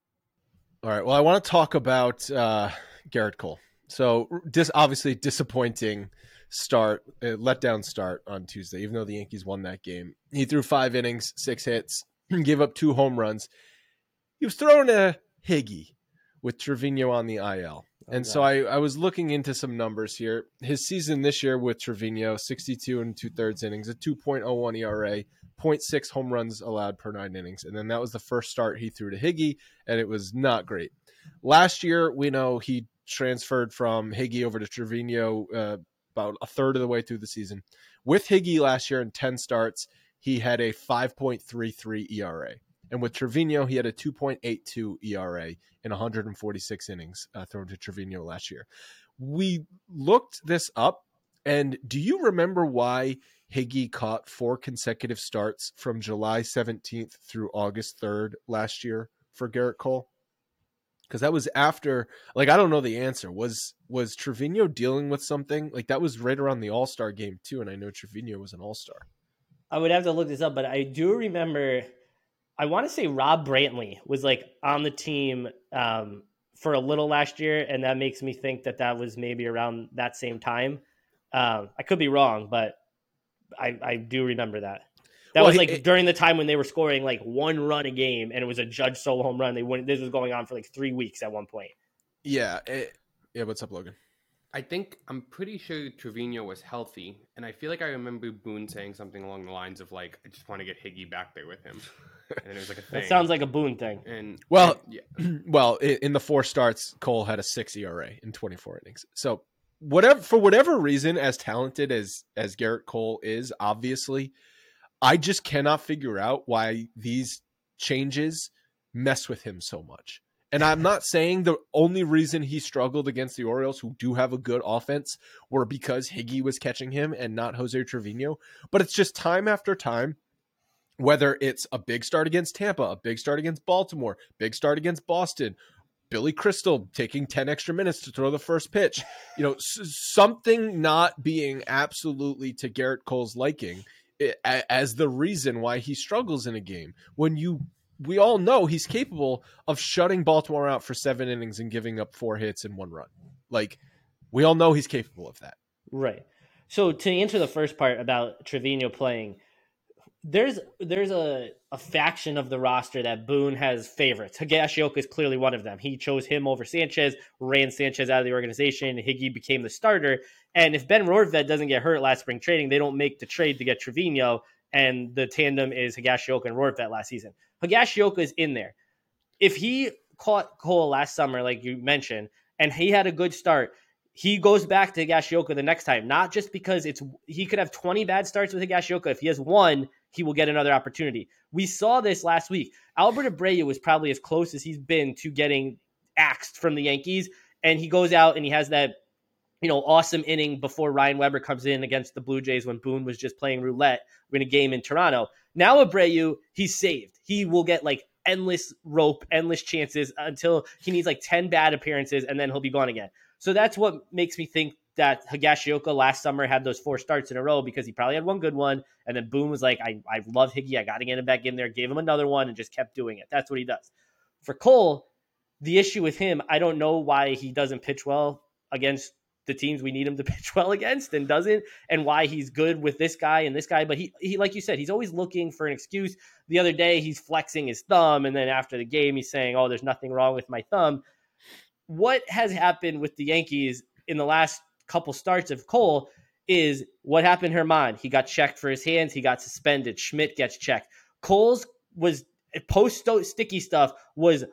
All right, well, I want to talk about uh, Gerrit Cole. So, dis- obviously, disappointing start, uh, letdown start on Tuesday, even though the Yankees won that game. He threw five innings, six hits, gave up two home runs. He was throwing a Higgy with Trevino on the I L. Oh, and God. so I, I was looking into some numbers here. His season this year with Trevino, sixty-two and two-thirds innings, a two point oh one E R A, zero point six home runs allowed per nine innings. And then that was the first start he threw to Higgy, and it was not great. Last year, we know he transferred from Higgy over to Trevino uh, about a third of the way through the season. With Higgy last year in ten starts, he had a five point three three E R A. And with Trevino, he had a two point eight two E R A in one hundred forty-six innings uh, thrown to Trevino last year. We looked this up, and do you remember why Higgy caught four consecutive starts from July seventeenth through August third last year for Gerrit Cole? Because that was after, like, I don't know the answer. Was was Trevino dealing with something? Like, that was right around the All-Star game, too, and I know Trevino was an All-Star. I would have to look this up, but I do remember... I want to say Rob Brantley was like on the team um, for a little last year, and that makes me think that that was maybe around that same time. Um, I could be wrong, but I, I do remember that. That well, was like it, during the time when they were scoring like one run a game, and it was a Judge solo home run. They wouldn't. This was going on for like three weeks at one point. Yeah, it, yeah. What's up, Logan? I think I'm pretty sure Trevino was healthy, and I feel like I remember Boone saying something along the lines of like, "I just want to get Higgy back there with him." And it was like a thing. That sounds like a Boone thing. And well, and, yeah. well, in the four starts, Cole had a six E R A in twenty-four innings. So whatever, for whatever reason, as talented as as Gerrit Cole is, obviously, I just cannot figure out why these changes mess with him so much. And I'm not saying the only reason he struggled against the Orioles, who do have a good offense, were because Higgy was catching him and not Jose Trevino. But it's just time after time, whether it's a big start against Tampa, a big start against Baltimore, big start against Boston, Billy Crystal taking ten extra minutes to throw the first pitch, you know, s- something not being absolutely to Gerrit Cole's liking as the reason why he struggles in a game. When you, we all know he's capable of shutting Baltimore out for seven innings and giving up four hits and one run. Like, we all know he's capable of that. Right. So to answer the first part about Trevino playing, there's there's a, a faction of the roster that Boone has favorites. Higashioka is clearly one of them. He chose him over Sanchez, ran Sanchez out of the organization. Higgy became the starter. And if Ben Rortvedt doesn't get hurt last spring trading, they don't make the trade to get Trevino, and the tandem is Higashioka and Rortvedt last season. Higashioka is in there. If he caught Cole last summer, like you mentioned, and he had a good start, he goes back to Higashioka the next time, not just because it's he could have twenty bad starts with Higashioka. If he has one, he will get another opportunity. We saw this last week. Albert Abreu was probably as close as he's been to getting axed from the Yankees, and he goes out and he has that, you know, awesome inning before Ryan Weber comes in against the Blue Jays when Boone was just playing roulette in a game in Toronto. Now Abreu, he's saved. He will get like endless rope, endless chances until he needs like ten bad appearances, and then he'll be gone again. So that's what makes me think that Higashioka last summer had those four starts in a row, because he probably had one good one, and then Boone was like, I, I love Higgy, I got to get him back in there, gave him another one, and just kept doing it. That's what he does. For Cole, the issue with him, I don't know why he doesn't pitch well against the teams we need him to pitch well against and doesn't, and why he's good with this guy and this guy. But he, he, like you said, he's always looking for an excuse. The other day, he's flexing his thumb, and then after the game, he's saying, oh, there's nothing wrong with my thumb. What has happened with the Yankees in the last couple starts of Cole is what happened to Herman. He got checked for his hands. He got suspended. Schmidt gets checked. Cole's was post sticky stuff was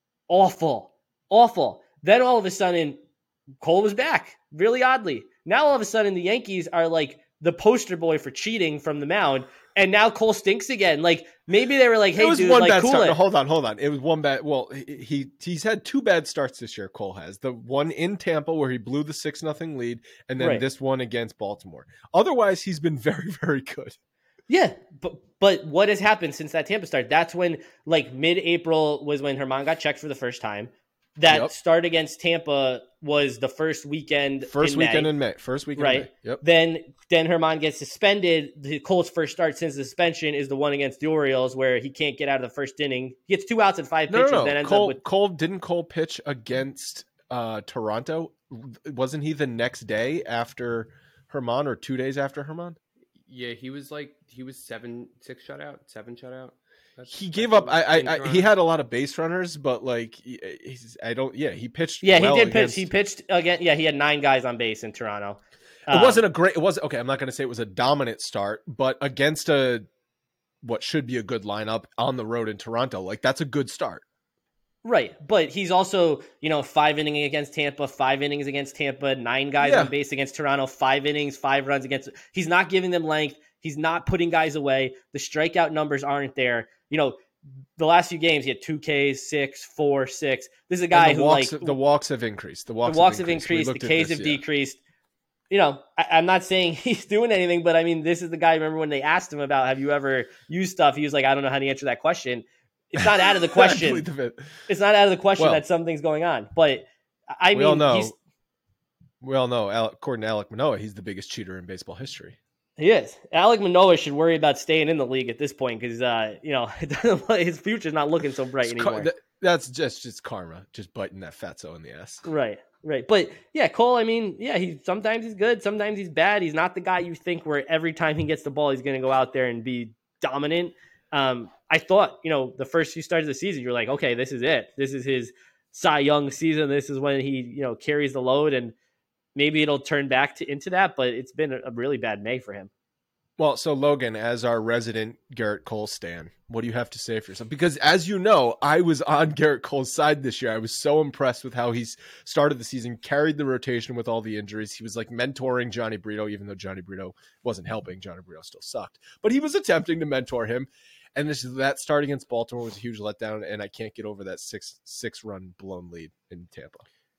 awful, awful. Then all of a sudden, Cole was back, really oddly. Now all of a sudden, the Yankees are like the poster boy for cheating from the mound, and now Cole stinks again. Like, maybe they were like, hey, it was dude, one like, bad cool start. it. No, hold on, hold on. It was one bad. Well, he, he he's had two bad starts this year. Cole has the one in Tampa where he blew the six nothing lead, and then Right. this one against Baltimore. Otherwise, he's been very, very good. Yeah, but but what has happened since that Tampa start? That's when, like, mid-April was when Herman got checked for the first time. That Yep. start against Tampa was the first weekend First in weekend May. in May. First weekend Right. in May. Yep. Then then Herman gets suspended. The Colts' first start since the suspension is the one against the Orioles, where he can't get out of the first inning. He gets two outs and five No, pitches, no, no. then ends Cole, up with Cole didn't Cole pitch against uh, Toronto? Wasn't he the next day after Herman, or two days after Herman? Yeah, he was like he was seven six shutout, seven shutout. That's, He that's gave up. I, in I, I Toronto. he had a lot of base runners, but like he- he's, I don't. Yeah, he pitched. yeah, well he did against- pitch. He pitched again. Yeah, he had nine guys on base in Toronto. It Um, wasn't a great. It was okay. I'm not going to say it was a dominant start, but against a what should be a good lineup on the road in Toronto, like that's a good start. Right, but he's also, you know, five innings against Tampa, five innings against Tampa, nine guys Yeah. on base against Toronto, five innings, five runs against. He's not giving them length. He's not putting guys away. The strikeout numbers aren't there. You know, the last few games, he had two Ks, six, four, six. This is a guy And the who, walks, like, the walks have increased. The walks, the walks have have increased. We increased, the looked at Ks this, have yeah. decreased. You know, I, I'm not saying he's doing anything, but I mean, this is the guy. Remember when they asked him about, have you ever used stuff? He was like, I don't know how to answer that question. It's not out of the I question. believe it. It's not out of the question Well, that something's going on. But I we mean, all know. he's, We all know. Al- According to Alec Manoah, he's the biggest cheater in baseball history. he is. Alec Manoah should worry about staying in the league at this point because, uh, you know, his future's not looking so bright It's car- anymore. that- that's just just karma, just biting that fatso in the ass. Right, right. But yeah, Cole, I mean, yeah, he sometimes he's good, sometimes he's bad. He's not the guy you think where every time he gets the ball, he's going to go out there and be dominant. Um, I thought, you know, the first few starts of the season, you're like, okay, this is it. This is his Cy Young season. This is when he, you know, carries the load, and maybe it'll turn back to into that. But it's been a, a really bad May for him. Well, so Logan, as our resident Garrett Cole stan, what do you have to say for yourself? Because as you know, I was on Garrett Cole's side this year. I was so impressed with how he's started the season, carried the rotation with all the injuries. He was like mentoring Johnny Brito, even though Johnny Brito wasn't helping. Johnny Brito still sucked, but he was attempting to mentor him. And this that start against Baltimore was a huge letdown, and I can't get over that six six run blown lead in Tampa.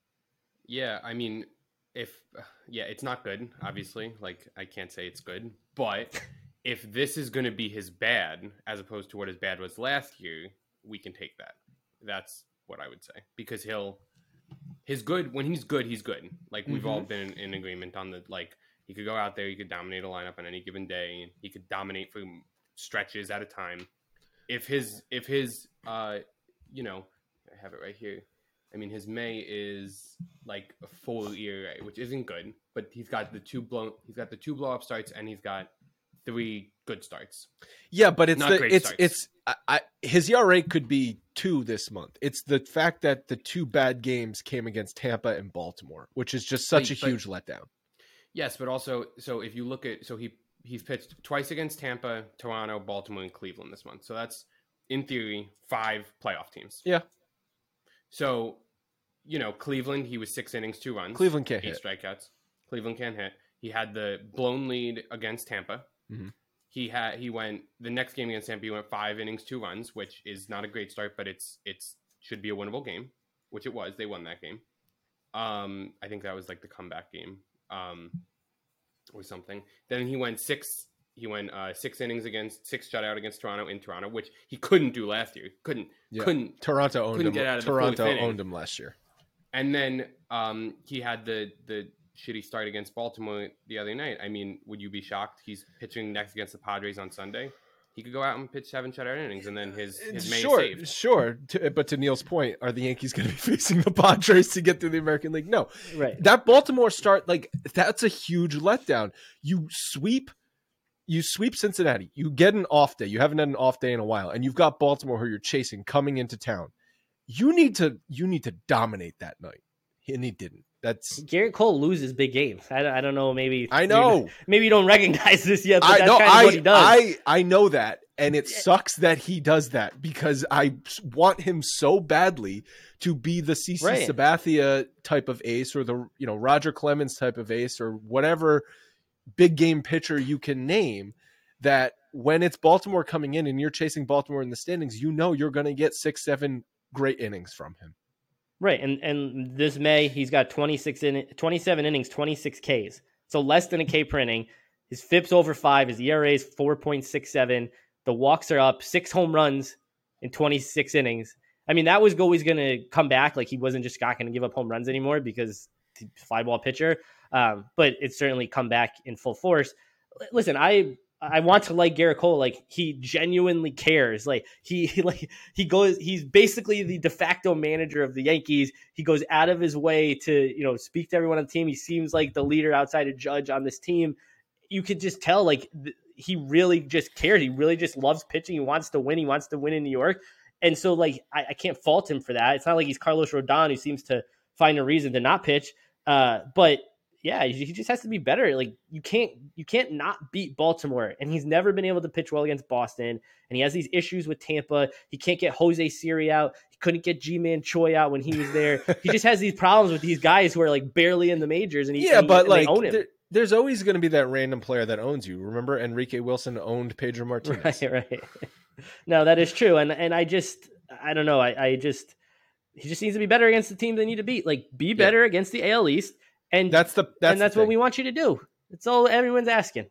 Yeah, I mean, if yeah, it's not good. Obviously, like I can't say it's good, but if this is going to be his bad as opposed to what his bad was last year, we can take that. That's what I would say, because he'll his good when he's good, he's good. Like we've Mm-hmm. all been in agreement on the like he could go out there, he could dominate a lineup on any given day, he could dominate for stretches at a time. If his if his uh you know, I have it right here. I mean, his May is like a full E R A, which isn't good, but he's got the two blow he's got the two blow up starts, and he's got three good starts. Yeah, but it's Not the, great it's starts. it's I, I, his E R A could be two this month. It's the fact that the two bad games came against Tampa and Baltimore, which is just such But- a but- huge letdown. Yes, but also, so if you look at, so he he's pitched twice against Tampa, Toronto, Baltimore, and Cleveland this month. So that's in theory five playoff teams. Yeah. So you know, Cleveland, he was six innings, two runs. Cleveland can't eight hit. strikeouts. Cleveland can't hit. He had the blown lead against Tampa. Mm-hmm. He had he went the next game against Tampa. He went five innings, two runs, which is not a great start, but it's it's should be a winnable game, which it was. They won that game. Um, I think that was like the comeback game, um, or something. Then he went six. He went uh, six innings against six shutout against Toronto in Toronto, which he couldn't do last year. Couldn't Yeah. couldn't Toronto owned couldn't him. get out of the Toronto fourth inning. owned him last year. And then um, he had the the shitty start against Baltimore the other night. I mean, would you be shocked? He's pitching next against the Padres on Sunday. He could go out and pitch seven shutout innings, and then his his May sure, is saved. Sure, to, but to Neil's point, are the Yankees going to be facing the Padres to get through the American League? No. Right. That Baltimore start, like, that's a huge letdown. You sweep, you sweep Cincinnati. You get an off day. You haven't had an off day in a while, and you've got Baltimore who you're chasing coming into town. You need to, you need to dominate that night, and he didn't. That's Garrett Cole loses big games. I, I don't know. Maybe I know. Maybe, maybe you don't recognize this yet, but I that's know. kind of I, what he does. I I know that, and it sucks that he does that because I want him so badly to be the C C Right. Sabathia type of ace, or the you know Roger Clemens type of ace, or whatever big game pitcher you can name. That when it's Baltimore coming in and you're chasing Baltimore in the standings, you know you're going to get six, seven great innings from him. Right, and and this May he's got twenty-six in twenty-seven innings, twenty-six Ks, so less than a K per inning. His F I P's over five, his E R A is four point six seven. The walks are up, six home runs in twenty-six innings. I mean, that was always going to come back. Like he wasn't just not going to give up home runs anymore because he's a fly ball pitcher. Um, but it's certainly come back in full force. Listen, I. I want to like Garrett Cole. Like he genuinely cares. Like he, he like he goes. He's basically the de facto manager of the Yankees. He goes out of his way to you know speak to everyone on the team. He seems like the leader outside of Judge on this team. You could just tell like th- he really just cares. He really just loves pitching. He wants to win. He wants to win in New York. And so like I, I can't fault him for that. It's not like he's Carlos Rodon who seems to find a reason to not pitch. Uh, but yeah, he just has to be better. Like you can't, you can't not beat Baltimore, and he's never been able to pitch well against Boston. And he has these issues with Tampa. He can't get Jose Siri out. He couldn't get G-Man Choi out when he was there. He just has these problems with these guys who are like barely in the majors. And he, yeah, and he, but and like they own him. there, there's always going to be that random player that owns you. Remember, Enrique Wilson owned Pedro Martinez. Right, right. No, that is true. And and I just, I don't know. I, I just, he just needs to be better against the team they need to beat. Like be better yeah. against the A L East. And that's the that's and that's the what we want you to do. It's all everyone's asking.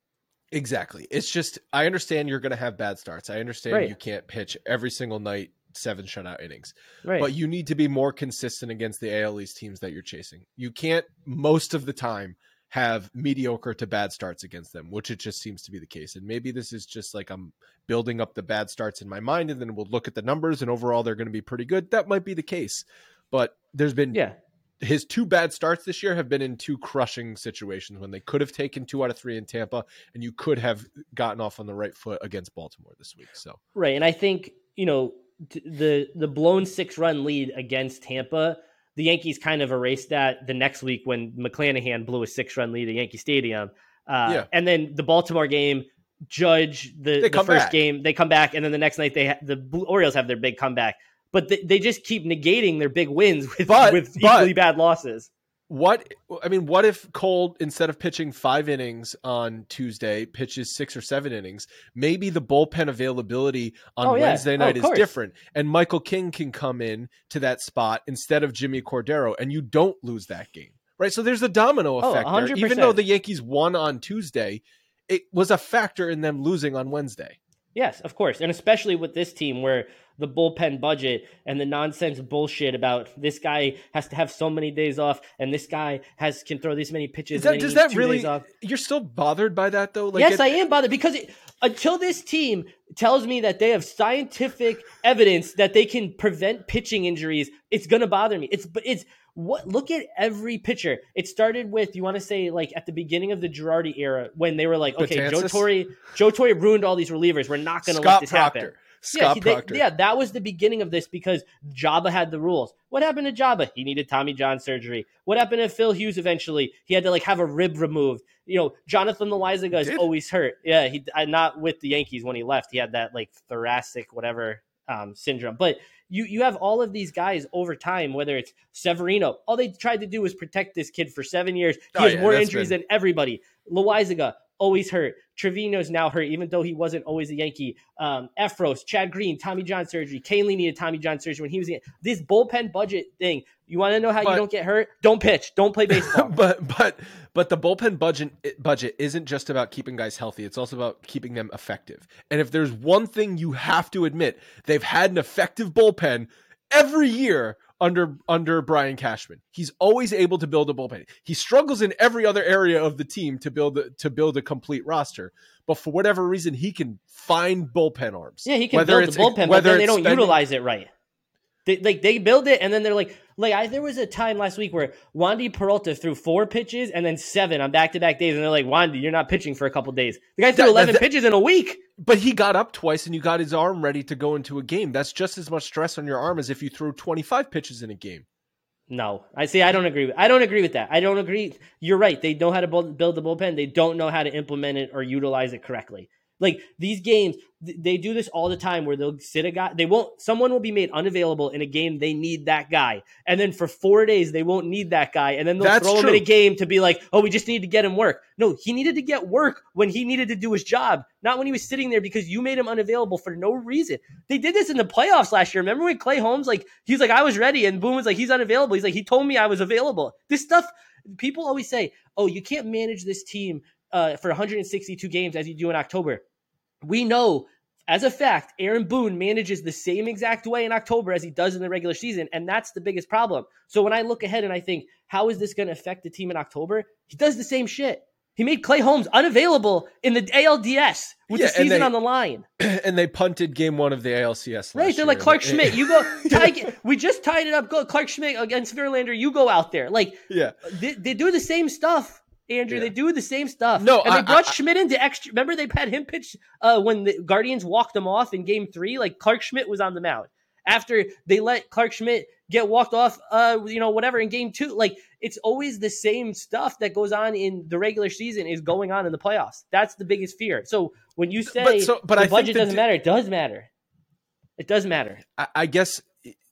Exactly. It's just I understand you're going to have bad starts. I understand right. you can't pitch every single night seven shutout innings. Right. But you need to be more consistent against the A L East teams that you're chasing. You can't most of the time have mediocre to bad starts against them, which it just seems to be the case. And maybe this is just like I'm building up the bad starts in my mind, and then we'll look at the numbers and overall they're going to be pretty good. That might be the case. But there's been yeah. his two bad starts this year have been in two crushing situations when they could have taken two out of three in Tampa, and you could have gotten off on the right foot against Baltimore this week. So right, and I think you know the the blown six run lead against Tampa, the Yankees kind of erased that the next week when McClanahan blew a six run lead at Yankee Stadium. Uh, yeah. And then the Baltimore game, Judge the, the first back. game they come back, and then the next night they ha- the Orioles have their big comeback. But they, they just keep negating their big wins with, but, with but, equally bad losses. What I mean, what if Cole, instead of pitching five innings on Tuesday, pitches six or seven innings? Maybe the bullpen availability on oh, yeah. Wednesday night oh, is course. different, and Michael King can come in to that spot instead of Jimmy Cordero, and you don't lose that game, right? So there's a domino effect oh, there. Even though the Yankees won on Tuesday, it was a factor in them losing on Wednesday. Yes, of course. And especially with this team where the bullpen budget and the nonsense bullshit about this guy has to have so many days off and this guy has can throw this many pitches. Is that, and does that two really, days off. You're still bothered by that though? Like yes, it, I am bothered because it, until this team tells me that they have scientific evidence that they can prevent pitching injuries, it's going to bother me. It's, it's, What look at every pitcher. It started with, you want to say like at the beginning of the Girardi era when they were like, okay, Betances? Joe Torre, Joe Torre ruined all these relievers. We're not going to let this Proctor. happen. Scott yeah, they, Proctor. yeah, that was the beginning of this because Jabba had the rules. What happened to Jabba? He needed Tommy John surgery. What happened to Phil Hughes eventually? He had to like have a rib removed. You know, Jonathan Loaizaga is always hurt. Yeah, he not with the Yankees when he left. He had that like thoracic whatever um, syndrome. But you you have all of these guys over time, whether it's Severino, all they tried to do was protect this kid for seven years. He Oh, has yeah, more that's injuries been- than everybody. Loizaga, always hurt. Trevino's now hurt, even though he wasn't always a Yankee. Um, Efros, Chad Green, Tommy John surgery. Kahnle needed Tommy John surgery when he was in this bullpen budget thing. You want to know how But- you don't get hurt? Don't pitch. Don't play baseball. but but but the bullpen budget budget isn't just about keeping guys healthy. It's also about keeping them effective. And if there's one thing you have to admit, they've had an effective bullpen every year under under Brian Cashman. He's always able to build a bullpen. He struggles in every other area of the team to build a, to build a complete roster. But for whatever reason, he can find bullpen arms. Yeah, he can Whether build the it's- bullpen, but whether then they it's don't spending- utilize it right. They like they build it and then they're like like I there was a time last week where Wandy Peralta threw four pitches and then seven on back to back days and they're like, Wandy, you're not pitching for a couple days. The guy threw That- eleven that- pitches in a week. But he got up twice and you got his arm ready to go into a game. That's just as much stress on your arm as if you threw twenty-five pitches in a game. No, I see. I don't agree. With, I don't agree with that. I don't agree. You're right. They know how to build, build the bullpen. They don't know how to implement it or utilize it correctly. Like these games, th- they do this all the time where they'll sit a guy. They won't. Someone will be made unavailable in a game. They need that guy, and then for four days they won't need that guy, and then they'll That's throw him true. in a game to be like, "Oh, we just need to get him work." No, he needed to get work when he needed to do his job, not when he was sitting there because you made him unavailable for no reason. They did this in the playoffs last year. Remember when Clay Holmes, like, he's like, I was ready, and Boone was like, he's unavailable. He's like, he told me I was available. This stuff, people always say, oh, you can't manage this team uh, for one hundred sixty-two games as you do in October. We know as a fact, Aaron Boone manages the same exact way in October as he does in the regular season, and that's the biggest problem. So when I look ahead and I think, how is this going to affect the team in October? He does the same shit. He made Clay Holmes unavailable in the A L D S with Yeah, the and season they- on the line. And they punted game one of the A L C S. Right, last they're like year. Clark Schmidt. You go, tie, we just tied it up. Go Clark Schmidt against Verlander. You go out there. Like, Yeah. they, they do the same stuff. Andrew, Yeah. they do the same stuff. No, and they I- brought I- Schmidt into extra. Remember, they had him pitch uh, when the Guardians walked him off in Game Three. Like Clark Schmidt was on the mound after they let Clark Schmidt get walked off. Uh, you know, whatever in Game Two. Like it's always the same stuff that goes on in the regular season is going on in the playoffs. That's the biggest fear. So when you say But so- but the I think budget the doesn't di- matter, it does matter. It does matter. I, I guess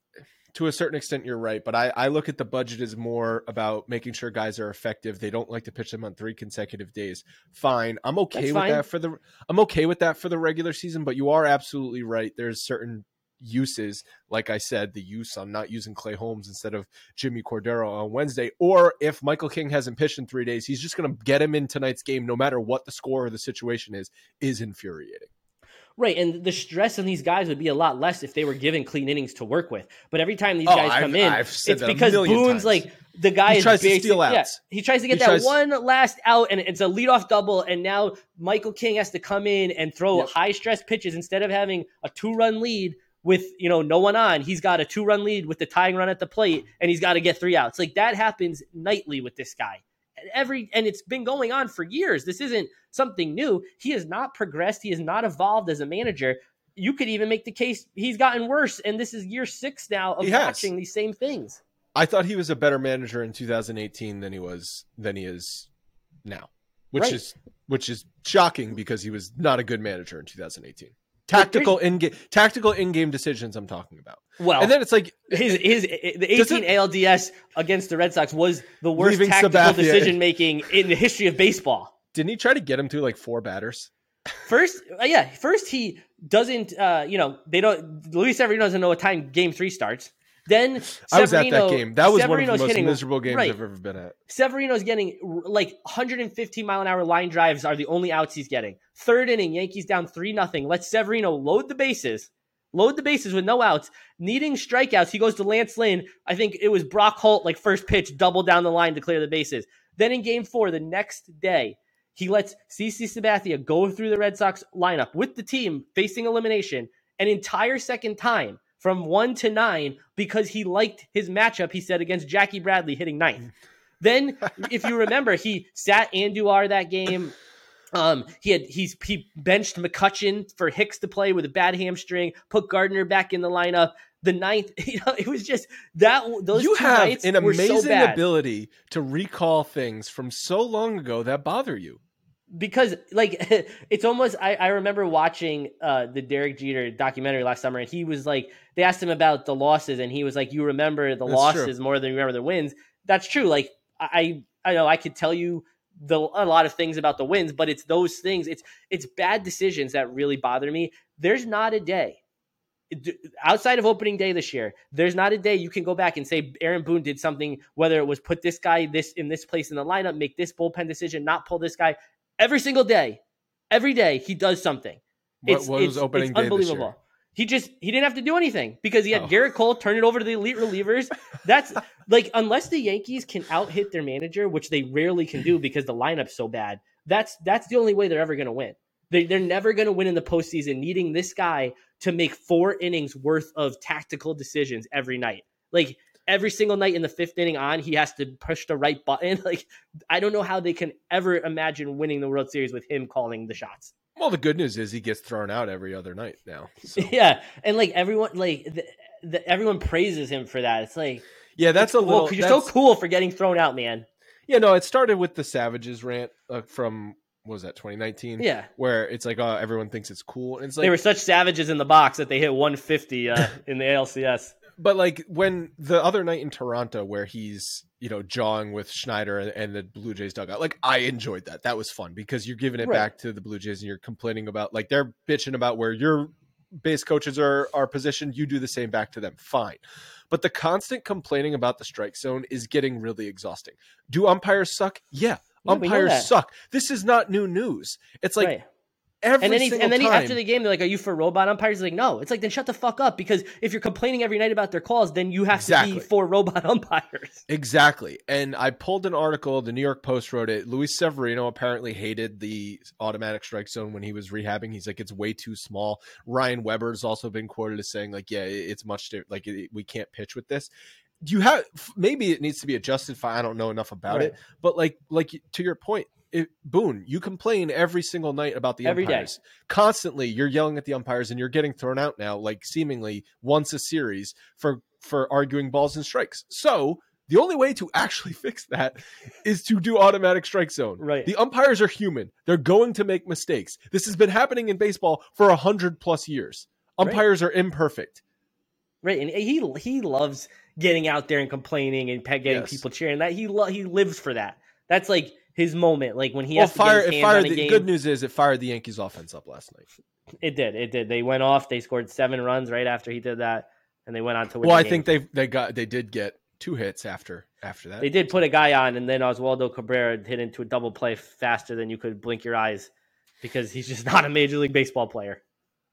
to a certain extent you're right, but I, I look at the budget as more about making sure guys are effective. They don't like to pitch them on three consecutive days. Fine. I'm okay That's with fine. that for the I'm okay with that for the regular season, but you are absolutely right. There's certain uses, like I said, the use on not using Clay Holmes instead of Jimmy Cordero on Wednesday, or if Michael King hasn't pitched in three days, he's just going to get him in tonight's game no matter what the score or the situation is, is infuriating. Right, and the stress on these guys would be a lot less if they were given clean innings to work with. But every time these Oh, guys I've- come in, I've said it's that a because million Boone's times. like the guy He is tries to basic- steal yeah, outs. he tries to get He that tries- one last out, and it's a leadoff double. And now Michael King has to come in and throw Yep. high stress pitches instead of having a two run lead with you know no one on. He's got a two run lead with the tying run at the plate, and he's got to get three outs. Like that happens nightly with this guy. Every and it's been going on for years. This isn't something new. He has not progressed. He has not evolved as a manager. You could even make the case he's gotten worse, and this is year six now of He has. watching these same things. I thought he was a better manager in two thousand eighteen than he was than he is now, which Right. is which is shocking because he was not a good manager in two thousand eighteen. Tactical in game, tactical in game decisions I'm talking about. Well, And then it's like his his the Does eighteen it- A L D S against the Red Sox was the worst Leaving tactical Sabathia- decision making in the history of baseball. didn't he try to get him to like four batters? First, uh, yeah, first he doesn't. Uh, you know, they don't. Luis Severino doesn't know what time Game Three starts. Then I was at Severino- that game. That was Severino's one of the most hitting- miserable games right. I've ever been at. Severino's getting r- like one hundred fifteen mile an hour line drives are the only outs he's getting. Third inning, Yankees down three nothing. Let Severino load the bases, load the bases with no outs, needing strikeouts. He goes to Lance Lynn. I think it was Brock Holt, like first pitch, double down the line to clear the bases. Then in Game Four, the next day, he lets CeCe Sabathia go through the Red Sox lineup with the team facing elimination an entire second time from one to nine because he liked his matchup, he said, against Jackie Bradley hitting ninth. Then, if you remember, he sat Andujar that game. Um, he had he's he benched McCutchen for Hicks to play with a bad hamstring, put Gardner back in the lineup. The ninth, you know, it was just that those You two have nights an were so amazing bad. ability to recall things from so long ago that bother you. because like it's almost I, I remember watching uh the Derek Jeter documentary last summer, and he was like, they asked him about the losses, and he was like, you remember the That's losses true. more than you remember the wins. That's true. Like I I know I could tell you the a lot of things about the wins, but it's those things. It's it's bad decisions that really bother me. There's not a day outside of opening day this year, there's not a day you can go back and say Aaron Boone did something, whether it was put this guy this in this place in the lineup, make this bullpen decision, not pull this guy. Every single day, every day he does something. It's, what, what it's, was opening it's day this unbelievable. year? He just he didn't have to do anything because he had Oh. Garrett Cole turn it over to the elite relievers. That's like, unless the Yankees can out hit their manager, which they rarely can do because the lineup's so bad. That's that's the only way they're ever going to win. They, they're never going to win in the postseason, needing this guy to make four innings worth of tactical decisions every night. Like every single night in the fifth inning on, he has to push the right button. Like I don't know how they can ever imagine winning the World Series with him calling the shots. Well, the good news is he gets thrown out every other night now. So. Yeah, and like everyone, like the, the, everyone praises him for that. It's like, yeah, that's a cool, little. 'cause you're that's, so cool for getting thrown out, man. Yeah, no, it started with the Savages rant uh, from what was that twenty nineteen? Yeah, where it's like, oh, everyone thinks it's cool, and it's like they were such savages in the box that they hit one fifty uh, in the A L C S. But like when the other night in Toronto where he's, you know, jawing with Schneider and, and the Blue Jays dugout, like I enjoyed that. That was fun because you're giving it Right. back to the Blue Jays and you're complaining about, like, they're bitching about where your base coaches are, are positioned. You do the same back to them. Fine. But the constant complaining about the strike zone is getting really exhausting. Do umpires suck? Yeah. Yeah, we know Umpires that. suck. This is not new news. It's like Right. every And then, he's, single and then he, time. after the game, they're like, "Are you for robot umpires?" He's like, no. It's like, then shut the fuck up, because if you're complaining every night about their calls, then you have Exactly. to be for robot umpires. Exactly. And I pulled an article, the New York Post wrote it. Luis Severino apparently hated the automatic strike zone when he was rehabbing. He's like, it's way too small. Ryan Weber's also been quoted as saying, like, yeah, it's much different. Like, it, we can't pitch with this. You have, maybe it needs to be adjusted. For, I don't know enough about Right. it, but like, like to your point, it, Boone, you complain every single night about the Every day. umpires. Constantly, you're yelling at the umpires, and you're getting thrown out now, like seemingly once a series for for arguing balls and strikes. So the only way to actually fix that is to do automatic strike zone. Right. The umpires are human; they're going to make mistakes. This has been happening in baseball for a hundred plus years. Umpires are imperfect. Right, and he he loves getting out there and complaining and pe- getting Yes. people cheering. That he lo- he lives for that. That's like his moment. Like when he Well, has to fire, get his it hands fired on a the game. good news is it fired the Yankees offense up last night. It did. It did. They went off. They scored seven runs right after he did that, and they went on to win. Well, the I game. think they they got they did get two hits after after that. They did put a guy on, and then Oswaldo Cabrera hit into a double play faster than you could blink your eyes, because he's just not a Major League Baseball player.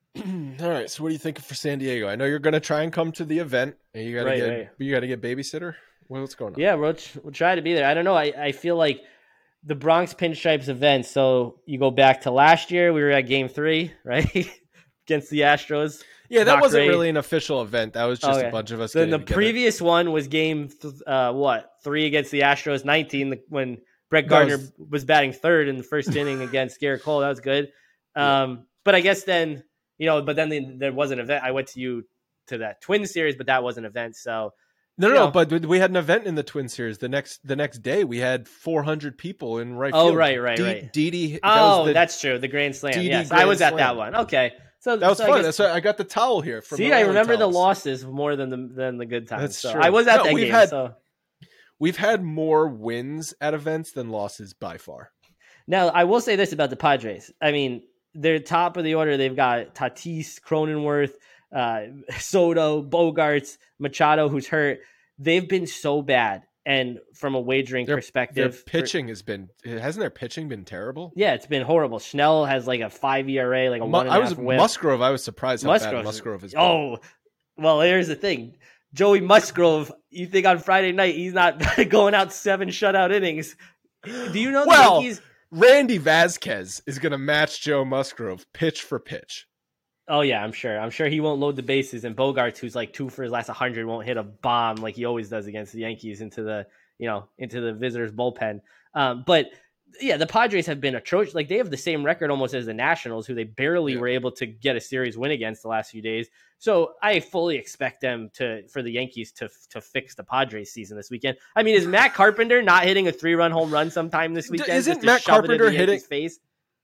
All right, so what are you thinking for San Diego? I know you're going to try and come to the event, and you got to Right, get right. you got to get babysitter. Well, what's going on? Yeah, we'll, tr- we'll try to be there. I don't know. I, I feel like the Bronx Pinstripes event. So you go back to last year, we were at game three, right? Against the Astros. yeah, that Not wasn't great. really an official event. That was just Okay. a bunch of us. Then the getting together. previous one was game, th- uh, what, three against the Astros, nineteen, the, when Brett That Gardner was- was... batting third in the first inning against Garrett Cole. That was good. Um, But I guess then, you know, but then the, there was an event. I went to you to that Twin Series, but that was an event. So No, no, you no, know. but we had an event in the Twin Series. The next the next day, we had four hundred people in right Oh, field. right, right, D- right. Didi. that Oh, was the- that's true. The Grand Slam. D D Yes, I Grand was at Slam. that one. Okay, so that was so I fun. guess- That's why I got the towel here. From see, the I Rally remember the Towels. losses more than the than the good times. That's so true. I was at No, that we've game. had- So We've had more wins at events than losses by far. now I will say this about the Padres. I mean, they're top of the order. They've got Tatis, Cronenworth, uh, Soto, Bogarts, Machado, who's hurt. They've been so bad, and from a wagering Their, their perspective, pitching has been hasn't their pitching been terrible? yeah, it's been horrible. Schnell has like a five E R A, like a Mu- one and I a was half whip. Musgrove. I was surprised how bad Musgrove's- Musgrove is. been. Oh, well, here's the thing. Joey Musgrove, you think on Friday night he's not going out seven shutout innings? Do you know the Well, Yankees? Randy Vasquez is going to match Joe Musgrove pitch for pitch. Oh, yeah, I'm sure. I'm sure he won't load the bases. And Bogarts, who's like two for his last one hundred, won't hit a bomb like he always does against the Yankees into the, you know, into the visitors' bullpen. Um, but yeah, the Padres have been atrocious. Like they have the same record almost as the Nationals, who they barely Yeah. were able to get a series win against the last few days. So I fully expect them to, for the Yankees to to fix the Padres season this weekend. I mean, is Matt Carpenter not hitting a three run home run sometime this weekend? Isn't just to Matt shove it in Carpenter the Yankees' hitting- face?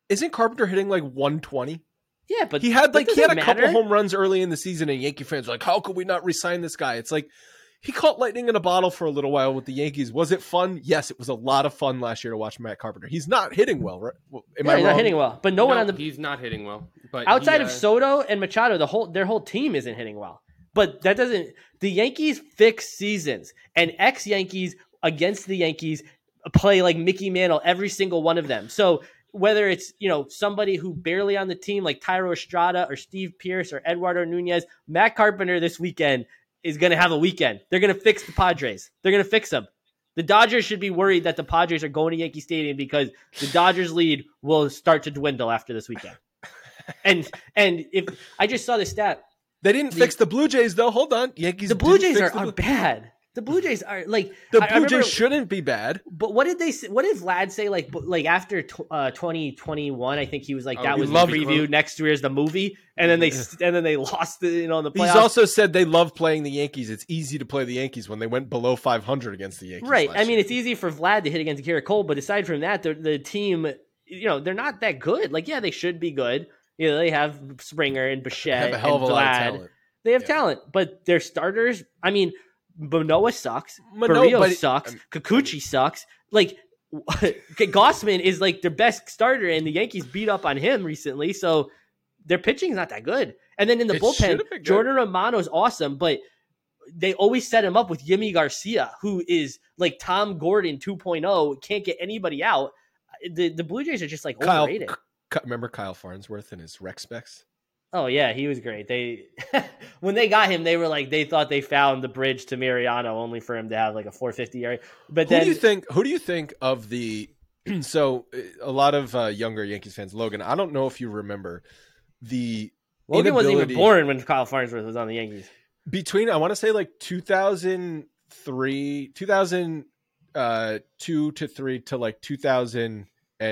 Isn't Carpenter hitting like one twenty? Yeah, but he had like he had a matter. couple home runs early in the season, and Yankee fans were like, "How could we not re-sign this guy?" It's like he caught lightning in a bottle for a little while with the Yankees. Was it fun? Yes, it was a lot of fun last year to watch Matt Carpenter. He's not hitting well, right? Am yeah, I he's wrong? not hitting well, but no, no one on the he's not hitting well. But outside he, uh, of Soto and Machado, the whole their whole team isn't hitting well. But that doesn't. The Yankees fix seasons, and ex-Yankees against the Yankees play like Mickey Mantle every single one of them. So whether it's, you know, somebody who barely on the team like Tyro Estrada or Steve Pearce or Eduardo Nunez, Matt Carpenter this weekend is going to have a weekend. They're going to fix the Padres. They're going to fix them. The Dodgers should be worried that the Padres are going to Yankee Stadium because the Dodgers lead will start to dwindle after this weekend. And and if I just saw the stat. They didn't the, fix the Blue Jays, though. Hold on. Yankees. The Blue Jays are, the are Blue- bad. The Blue Jays are like the I, Blue I remember, Jays shouldn't be bad. But what did they say? What did Vlad say? Like, like after uh, twenty twenty-one, I think he was like oh, that was the preview. Next year is the movie, and then they and then they lost it. You know, in the playoffs. He's also said they love playing the Yankees. It's easy to play the Yankees when they went below five hundred against the Yankees. Right. I mean, year. it's easy for Vlad to hit against Garrett Cole, but aside from that, the the team, you know, they're not that good. Like, yeah, they should be good. You know, they have Springer and Bichette have a hell of and a Vlad. lot of talent. They have yeah. talent, but their starters. I mean. Manoah sucks. Manoah, Barrios but, sucks. um, Kikuchi sucks. Like Gossman is like their best starter, and the Yankees beat up on him recently. So their pitching is not that good. And then in the It bullpen, should've been good. Jordan Romano's awesome, but they always set him up with Yimi Garcia, who is like Tom Gordon two point oh. Can't get anybody out. The the Blue Jays are just like Kyle, overrated. C- remember Kyle Farnsworth and his rec specs? Oh yeah, he was great. They when they got him, they were like they thought they found the bridge to Mariano, only for him to have like a four fifty area. But who then do you think? Who do you think of the? So a lot of uh, younger Yankees fans, Logan. I don't know if you remember the Logan wasn't even inability- born when Kyle Farnsworth was on the Yankees. between I want to say like two thousand three, two thousand two to three to like two thousand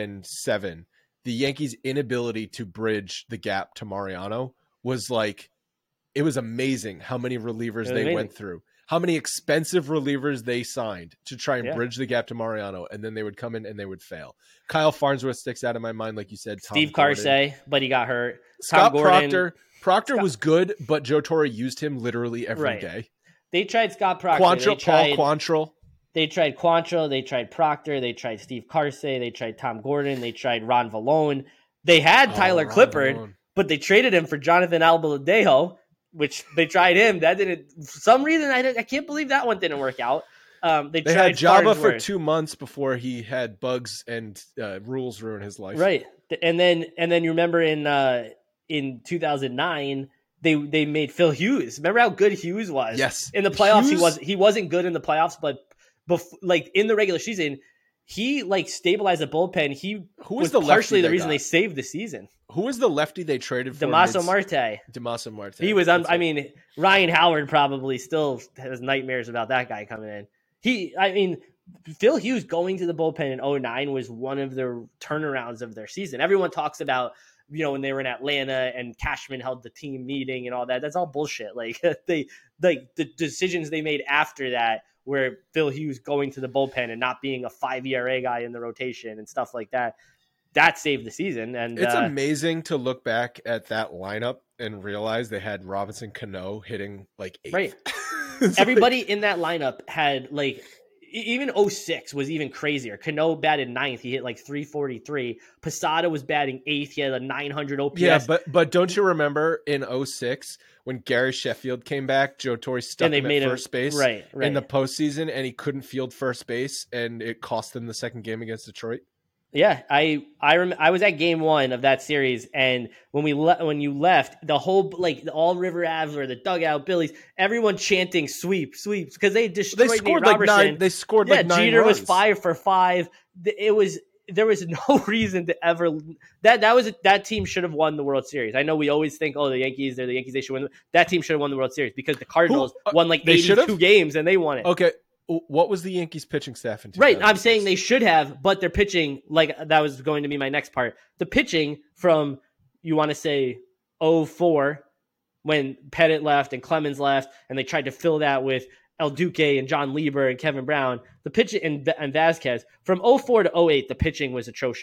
seven. The Yankees' inability to bridge the gap to Mariano was like, it was amazing how many relievers they amazing. went through, how many expensive relievers they signed to try and Yeah. bridge the gap to Mariano, and then they would come in and they would fail. Kyle Farnsworth sticks out in my mind, like you said. Tom Steve Gordon. Karsay, but he got hurt. Scott Tom Gordon, Proctor. Proctor Scott- was good, but Joe Torre used him literally every day. Right. They tried Scott Proctor. Quantrill, they tried, Paul Quantrill. They tried Quantrill. They tried Proctor. They tried Steve Karsay. They tried Tom Gordon. They tried Ron Vallone. They had Oh, Tyler Ron Clippard, Vallone. but they traded him for Jonathan Albaladejo, which they tried him. That didn't. For some reason, I didn't, I can't believe that one didn't work out. Um, they, They tried had Java for Farnsworth. two months before he had bugs and uh, rules ruin his life. Right, and then and then you remember in uh, in two thousand nine. They they made Phil Hughes. Remember how good Hughes was? Yes. In the playoffs, he Hughes- was he wasn't good in the playoffs, but bef- like in the regular season, he like stabilized the bullpen. He Who was was the partially lefty the they reason got? they saved the season. Who was the lefty they traded for? Damaso mids- Marte. Damaso Marte. He was. Un- That's I it. mean, Ryan Howard probably still has nightmares about that guy coming in. He. I mean, Phil Hughes going to the bullpen in oh nine was one of the turnarounds of their season. Everyone talks about, you know, when they were in Atlanta and Cashman held the team meeting and all that. That's all bullshit. Like they, like the decisions they made after that, where Phil Hughes going to the bullpen and not being a five E R A guy in the rotation and stuff like that, that saved the season. And It's uh, amazing to look back at that lineup and realize they had Robinson Cano hitting like eighth. Right. It's everybody in that lineup had like. Even oh six was even crazier. Cano batted ninth. He hit like three forty-three. Posada was batting eighth. He had a nine hundred O P S. Yeah, but but don't you remember in oh six when Gary Sheffield came back, Joe Torre stuck And they him made at him- first base right, right. in the postseason, and he couldn't field first base, and it cost them the second game against Detroit. Yeah, I I rem- I was at game one of that series, and when we le- when you left, the whole like all River Avs or the dugout, Billy's, everyone chanting sweep, sweeps because they destroyed They scored Nate like Robertson. nine. They scored yeah, like nine Jeter runs. was five for five. It was there was no reason to ever that that was that team should have won the World Series. I know we always think, oh, the Yankees, they're the Yankees, they should win. That team should have won the World Series because the Cardinals Who- uh, won like they eighty-two should've? games and they won it. Okay, what was the Yankees pitching staff in? Right, I'm two thousand six? saying they should have, but they're pitching like that was going to be my next part. The pitching from you want to say oh four when Pettit left and Clemens left, and they tried to fill that with El Duque and John Lieber and Kevin Brown. The pitching and, and Vasquez from oh four to oh eight, the pitching was atrocious.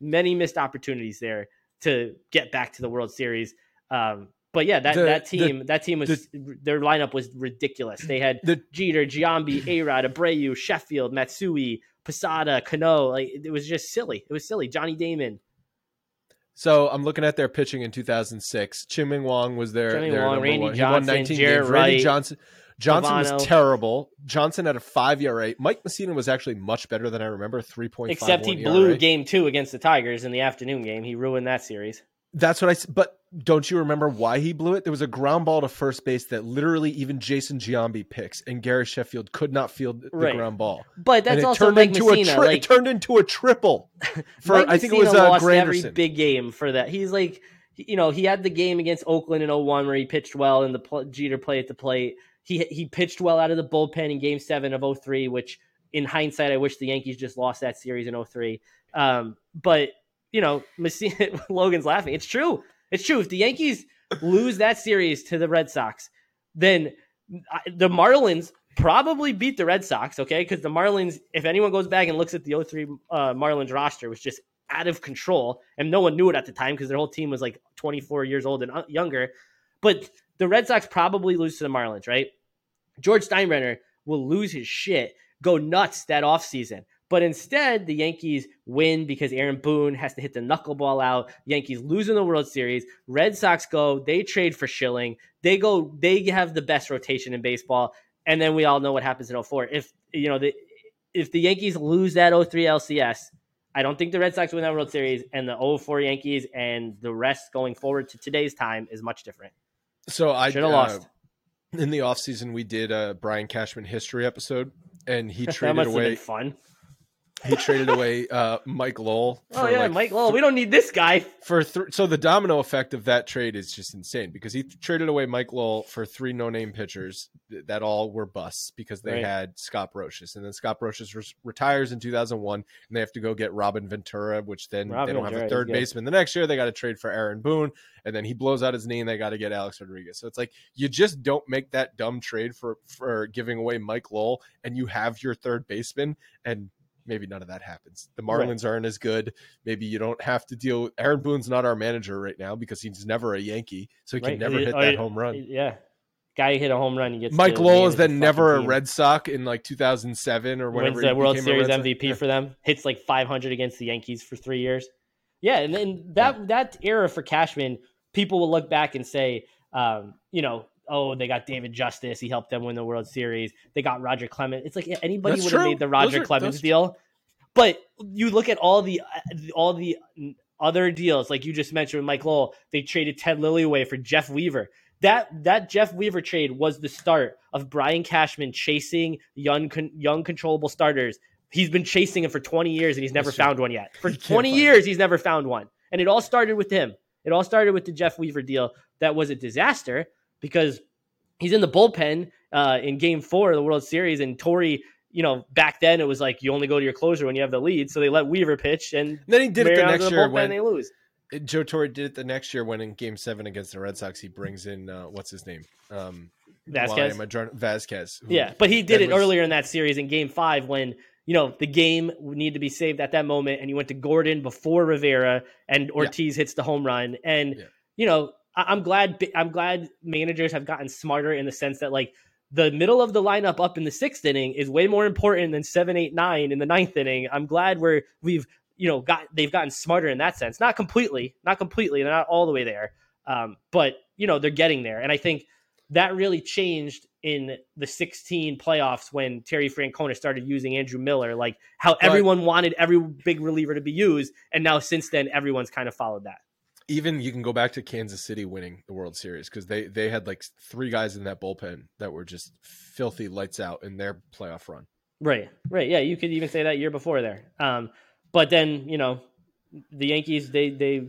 many missed opportunities there to get back to the World Series. Um, but yeah, that, The- that team, the- that team was, the- their lineup was ridiculous. They had The- Jeter, Giambi, A-Rod, Abreu, Sheffield, Matsui, Posada, Cano. Like, it was just silly. It was silly. Johnny Damon. So I'm looking at their pitching in two thousand six. Chien-Ming Wang was their, Chien-Ming their Wang, number Randy one. He won Johnson, nineteen Jarrett games. Randy Wright, Johnson. Johnson Pavano. was terrible. Johnson had a five E R A. Mike Messina was actually much better than I remember, three point five one Except he E R A. blew game two against the Tigers in the afternoon game. He ruined that series. That's what I s- but don't you remember why he blew it? There was a ground ball to first base that literally even Jason Giambi picks, and Gary Sheffield could not field the Right. ground ball. But that's And it also turned Mike into Messina. a tri- like, it turned into a triple for Mike I think it was Messina uh, lost every Granderson. big game for that. He's like, you know, he had the game against Oakland in oh one where he pitched well and the pl- Jeter play at the plate. He he pitched well out of the bullpen in game seven of oh three, which in hindsight, I wish the Yankees just lost that series in oh three. Um, but, you know, Messina, Logan's laughing. It's true. It's true. If the Yankees lose that series to the Red Sox, then the Marlins probably beat the Red Sox, okay? Because the Marlins, if anyone goes back and looks at the oh three uh, Marlins roster, was just out of control, and no one knew it at the time because their whole team was like twenty-four years old and younger. But the Red Sox probably lose to the Marlins, right? George Steinbrenner will lose his shit, go nuts that offseason. But instead, the Yankees win because Aaron Boone has to hit the knuckleball out. Yankees lose in the World Series. Red Sox go. They trade for Schilling. They go. They have the best rotation in baseball. And then we all know what happens in oh four. If you know the if the Yankees lose that oh three L C S, I don't think the Red Sox win that World Series. And the oh four Yankees and the rest going forward to today's time is much different. So I Should have uh, lost. in the offseason we did a Brian Cashman history episode, and he That traded must have away been fun. he traded away uh, Mike Lowell. Oh for yeah, like Mike Lowell. We don't need this guy. for th- so the domino effect of that trade is just insane because he traded away Mike Lowell for three no-name pitchers that all were busts because they Right. had Scott Brocious, and then Scott Brocious re- retires in two thousand one, and they have to go get Robin Ventura, which then Robin they don't Ventura have is a third good. baseman the next year. They got to trade for Aaron Boone, and then he blows out his knee, and they got to get Alex Rodriguez. So it's like you just don't make that dumb trade for for giving away Mike Lowell, and you have your third baseman, and maybe none of that happens. The Marlins aren't as good. Maybe you don't have to deal with Aaron Boone's not our manager right now because he's never a Yankee, so he can Right. never He- hit oh, that yeah. home run. Yeah. Guy hit a home run. He gets Mike to Lowell is manage the then never fucking a team. Red Sox in like two thousand seven or whenever Wins the he World became a Series Red Sox. M V P Yeah. for them. Hits like five hundred against the Yankees for three years. Yeah, and then that that era for Cashman, people will look back and say, um, you know, oh, they got David Justice. He helped them win the World Series. They got Roger Clemens. It's like yeah, anybody That's would have true. made the Those Roger are- Clemens those- deal. But you look at all the all the other deals, like you just mentioned with Mike Lowell, they traded Ted Lilly away for Jeff Weaver. That that Jeff Weaver trade was the start of Brian Cashman chasing young con, young controllable starters. He's been chasing him for twenty years and he's never That's true. found one yet. For He can't twenty find years, he's never found one. And it all started with him. It all started with the Jeff Weaver deal. That was a disaster because he's in the bullpen uh, in game four of the World Series. And Torrey, you know, back then it was like you only go to your closer when you have the lead. So they let Weaver pitch and Then he did it the Mariano's next in year bullpen, when they lose. Joe Torre did it the next year when in Game Seven against the Red Sox he brings in uh, what's his name um, Vasquez? why am I drawing- Vasquez. who Yeah, but he did then it was- earlier in that series in game five when, you know, the game needed to be saved at that moment. And you went to Gordon before Rivera and Ortiz hits the home run. And, Yeah. you know, I- I'm glad, I'm glad managers have gotten smarter in the sense that like the middle of the lineup up in the sixth inning is way more important than seven, eight, nine in the ninth inning. I'm glad we're, we've, you know, got, they've gotten smarter in that sense. Not completely, not completely. They're not all the way there. Um, but you know, they're getting there. And I think that really changed in the sixteen playoffs when Terry Francona started using Andrew Miller, like how everyone wanted every big reliever to be used. And now since then, everyone's kind of followed that. Even you can go back to Kansas City winning the World Series because they they had like three guys in that bullpen that were just filthy lights out in their playoff run. Right, right. Yeah, you could even say that year before there. Um, but then, you know, the Yankees, they, they,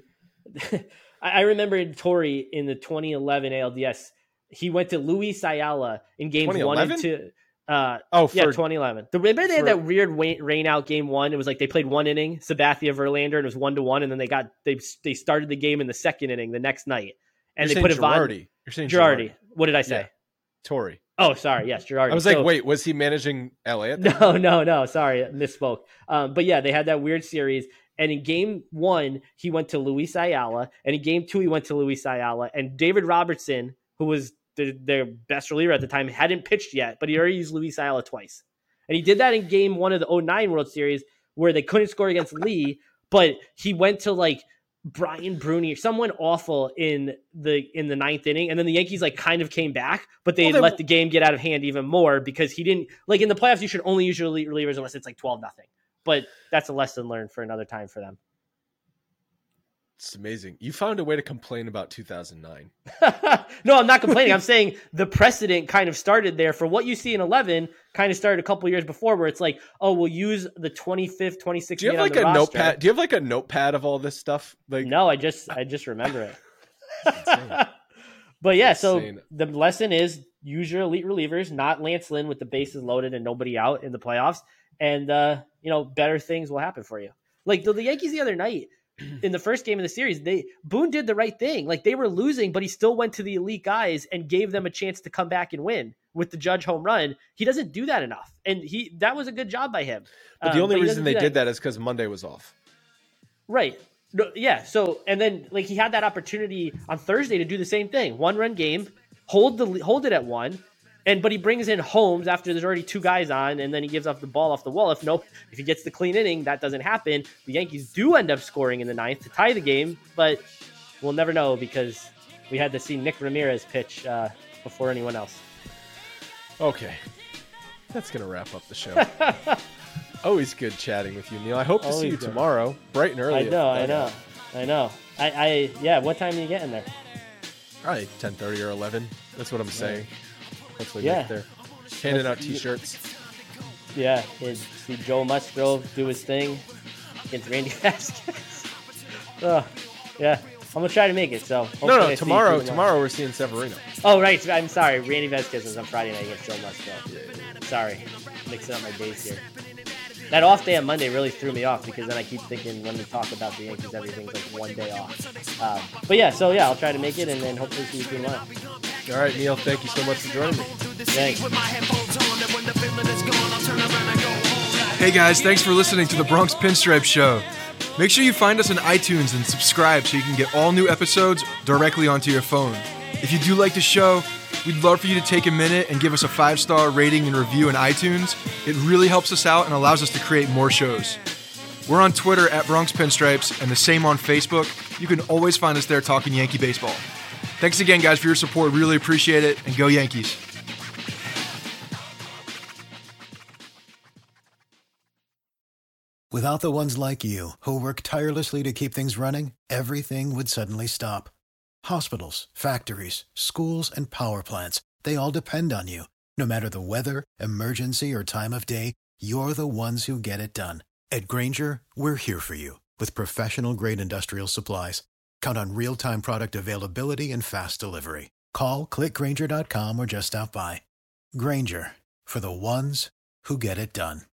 I I remember Torrey in the twenty eleven A L D S, he went to Luis Ayala in games one and twenty eleven? two. Uh, Oh, for, yeah, twenty eleven. The, remember they had for- that weird rain, rain out game one? It was like they played one inning, Sabathia, Verlander, and it was one to one. And then they got, they, they started the game in the second inning the next night. And you're they put saying Ivan Girardi. You're saying Girardi. Girardi. What did I say? Yeah. Torrey. Oh, sorry. Yes, Girardi. I was like, So- wait, was he managing L A at that No, no, no. Sorry, misspoke. Um, but yeah, they had that weird series, And in game one, he went to Luis Ayala. And in game two, he went to Luis Ayala. And David Robertson, who was the, their best reliever at the time, hadn't pitched yet, but he already used Luis Ayala twice. And he did that in game one of the oh nine World Series where they couldn't score against Lee, but he went to like Brian Bruni or someone awful in the in the ninth inning. And then the Yankees like kind of came back, but they, well, they let the game get out of hand even more because he didn't like in the playoffs. You should only use your relievers unless it's like twelve nothing. But that's a lesson learned for another time for them. It's amazing. You found a way to complain about two thousand nine. No, I'm not complaining. I'm saying the precedent kind of started there for what you see in eleven kind of started a couple years before where it's like, oh, we'll use the twenty-fifth, twenty-sixth. Do you have like a roster. notepad? Do you have like a notepad of all this stuff? Like No, I just I just remember it. But yeah, so the lesson is use your elite relievers, not Lance Lynn with the bases loaded and nobody out in the playoffs. And, uh, you know, better things will happen for you. Like the, the Yankees the other night in the first game of the series, they Boone did the right thing. Like they were losing, but he still went to the elite guys and gave them a chance to come back and win with the Judge home run. He doesn't do that enough. And he that was a good job by him. But the only um, but reason they did that is because Monday was off. Right. No, yeah. So, and then like he had that opportunity on Thursday to do the same thing. One run game, hold the hold it at one. And but he brings in Holmes after there's already two guys on, and then he gives up the ball off the wall. If no, if he gets the clean inning, that doesn't happen. The Yankees do end up scoring in the ninth to tie the game, but we'll never know because we had to see Nick Ramirez pitch uh, before anyone else. Okay, that's gonna wrap up the show. Always good chatting with you, Neil. I hope to Always see you good. tomorrow, bright and early. I know, I know, I know. I, I yeah. What time are you getting there? Probably ten thirty or eleven. That's what I'm saying. Yeah. Hopefully yeah. make there. Handing out t-shirts. Yeah, and see Joe Musgrove do his thing against Randy Vasquez. Oh, yeah. I'm going to try to make it, so. No, no, tomorrow, tomorrow we're seeing Severino. Oh, right. I'm sorry. Randy Vasquez is on Friday night against Joe Musgrove. Yeah, yeah, yeah. Sorry. Mixing up my days here. That off day on Monday really threw me off because then I keep thinking when we talk about the Yankees, everything's like one day off. Um, but yeah, so yeah, I'll try to make it and then hopefully see you tomorrow. All right, Neil, thank you so much for joining me. Thanks. Hey guys, thanks for listening to the Bronx Pinstripe Show. Make sure you find us on iTunes and subscribe so you can get all new episodes directly onto your phone. If you do like the show, we'd love for you to take a minute and give us a five-star rating and review in iTunes. It really helps us out and allows us to create more shows. We're on Twitter at Bronx Pinstripes and the same on Facebook. You can always find us there talking Yankee baseball. Thanks again, guys, for your support. Really appreciate it, and go Yankees. Without the ones like you, who work tirelessly to keep things running, everything would suddenly stop. Hospitals, factories, schools, and power plants, they all depend on you. No matter the weather, emergency, or time of day, you're the ones who get it done. At Grainger, we're here for you with professional-grade industrial supplies. Count on real-time product availability and fast delivery. Call, click Grainger dot com, or just stop by. Grainger, for the ones who get it done.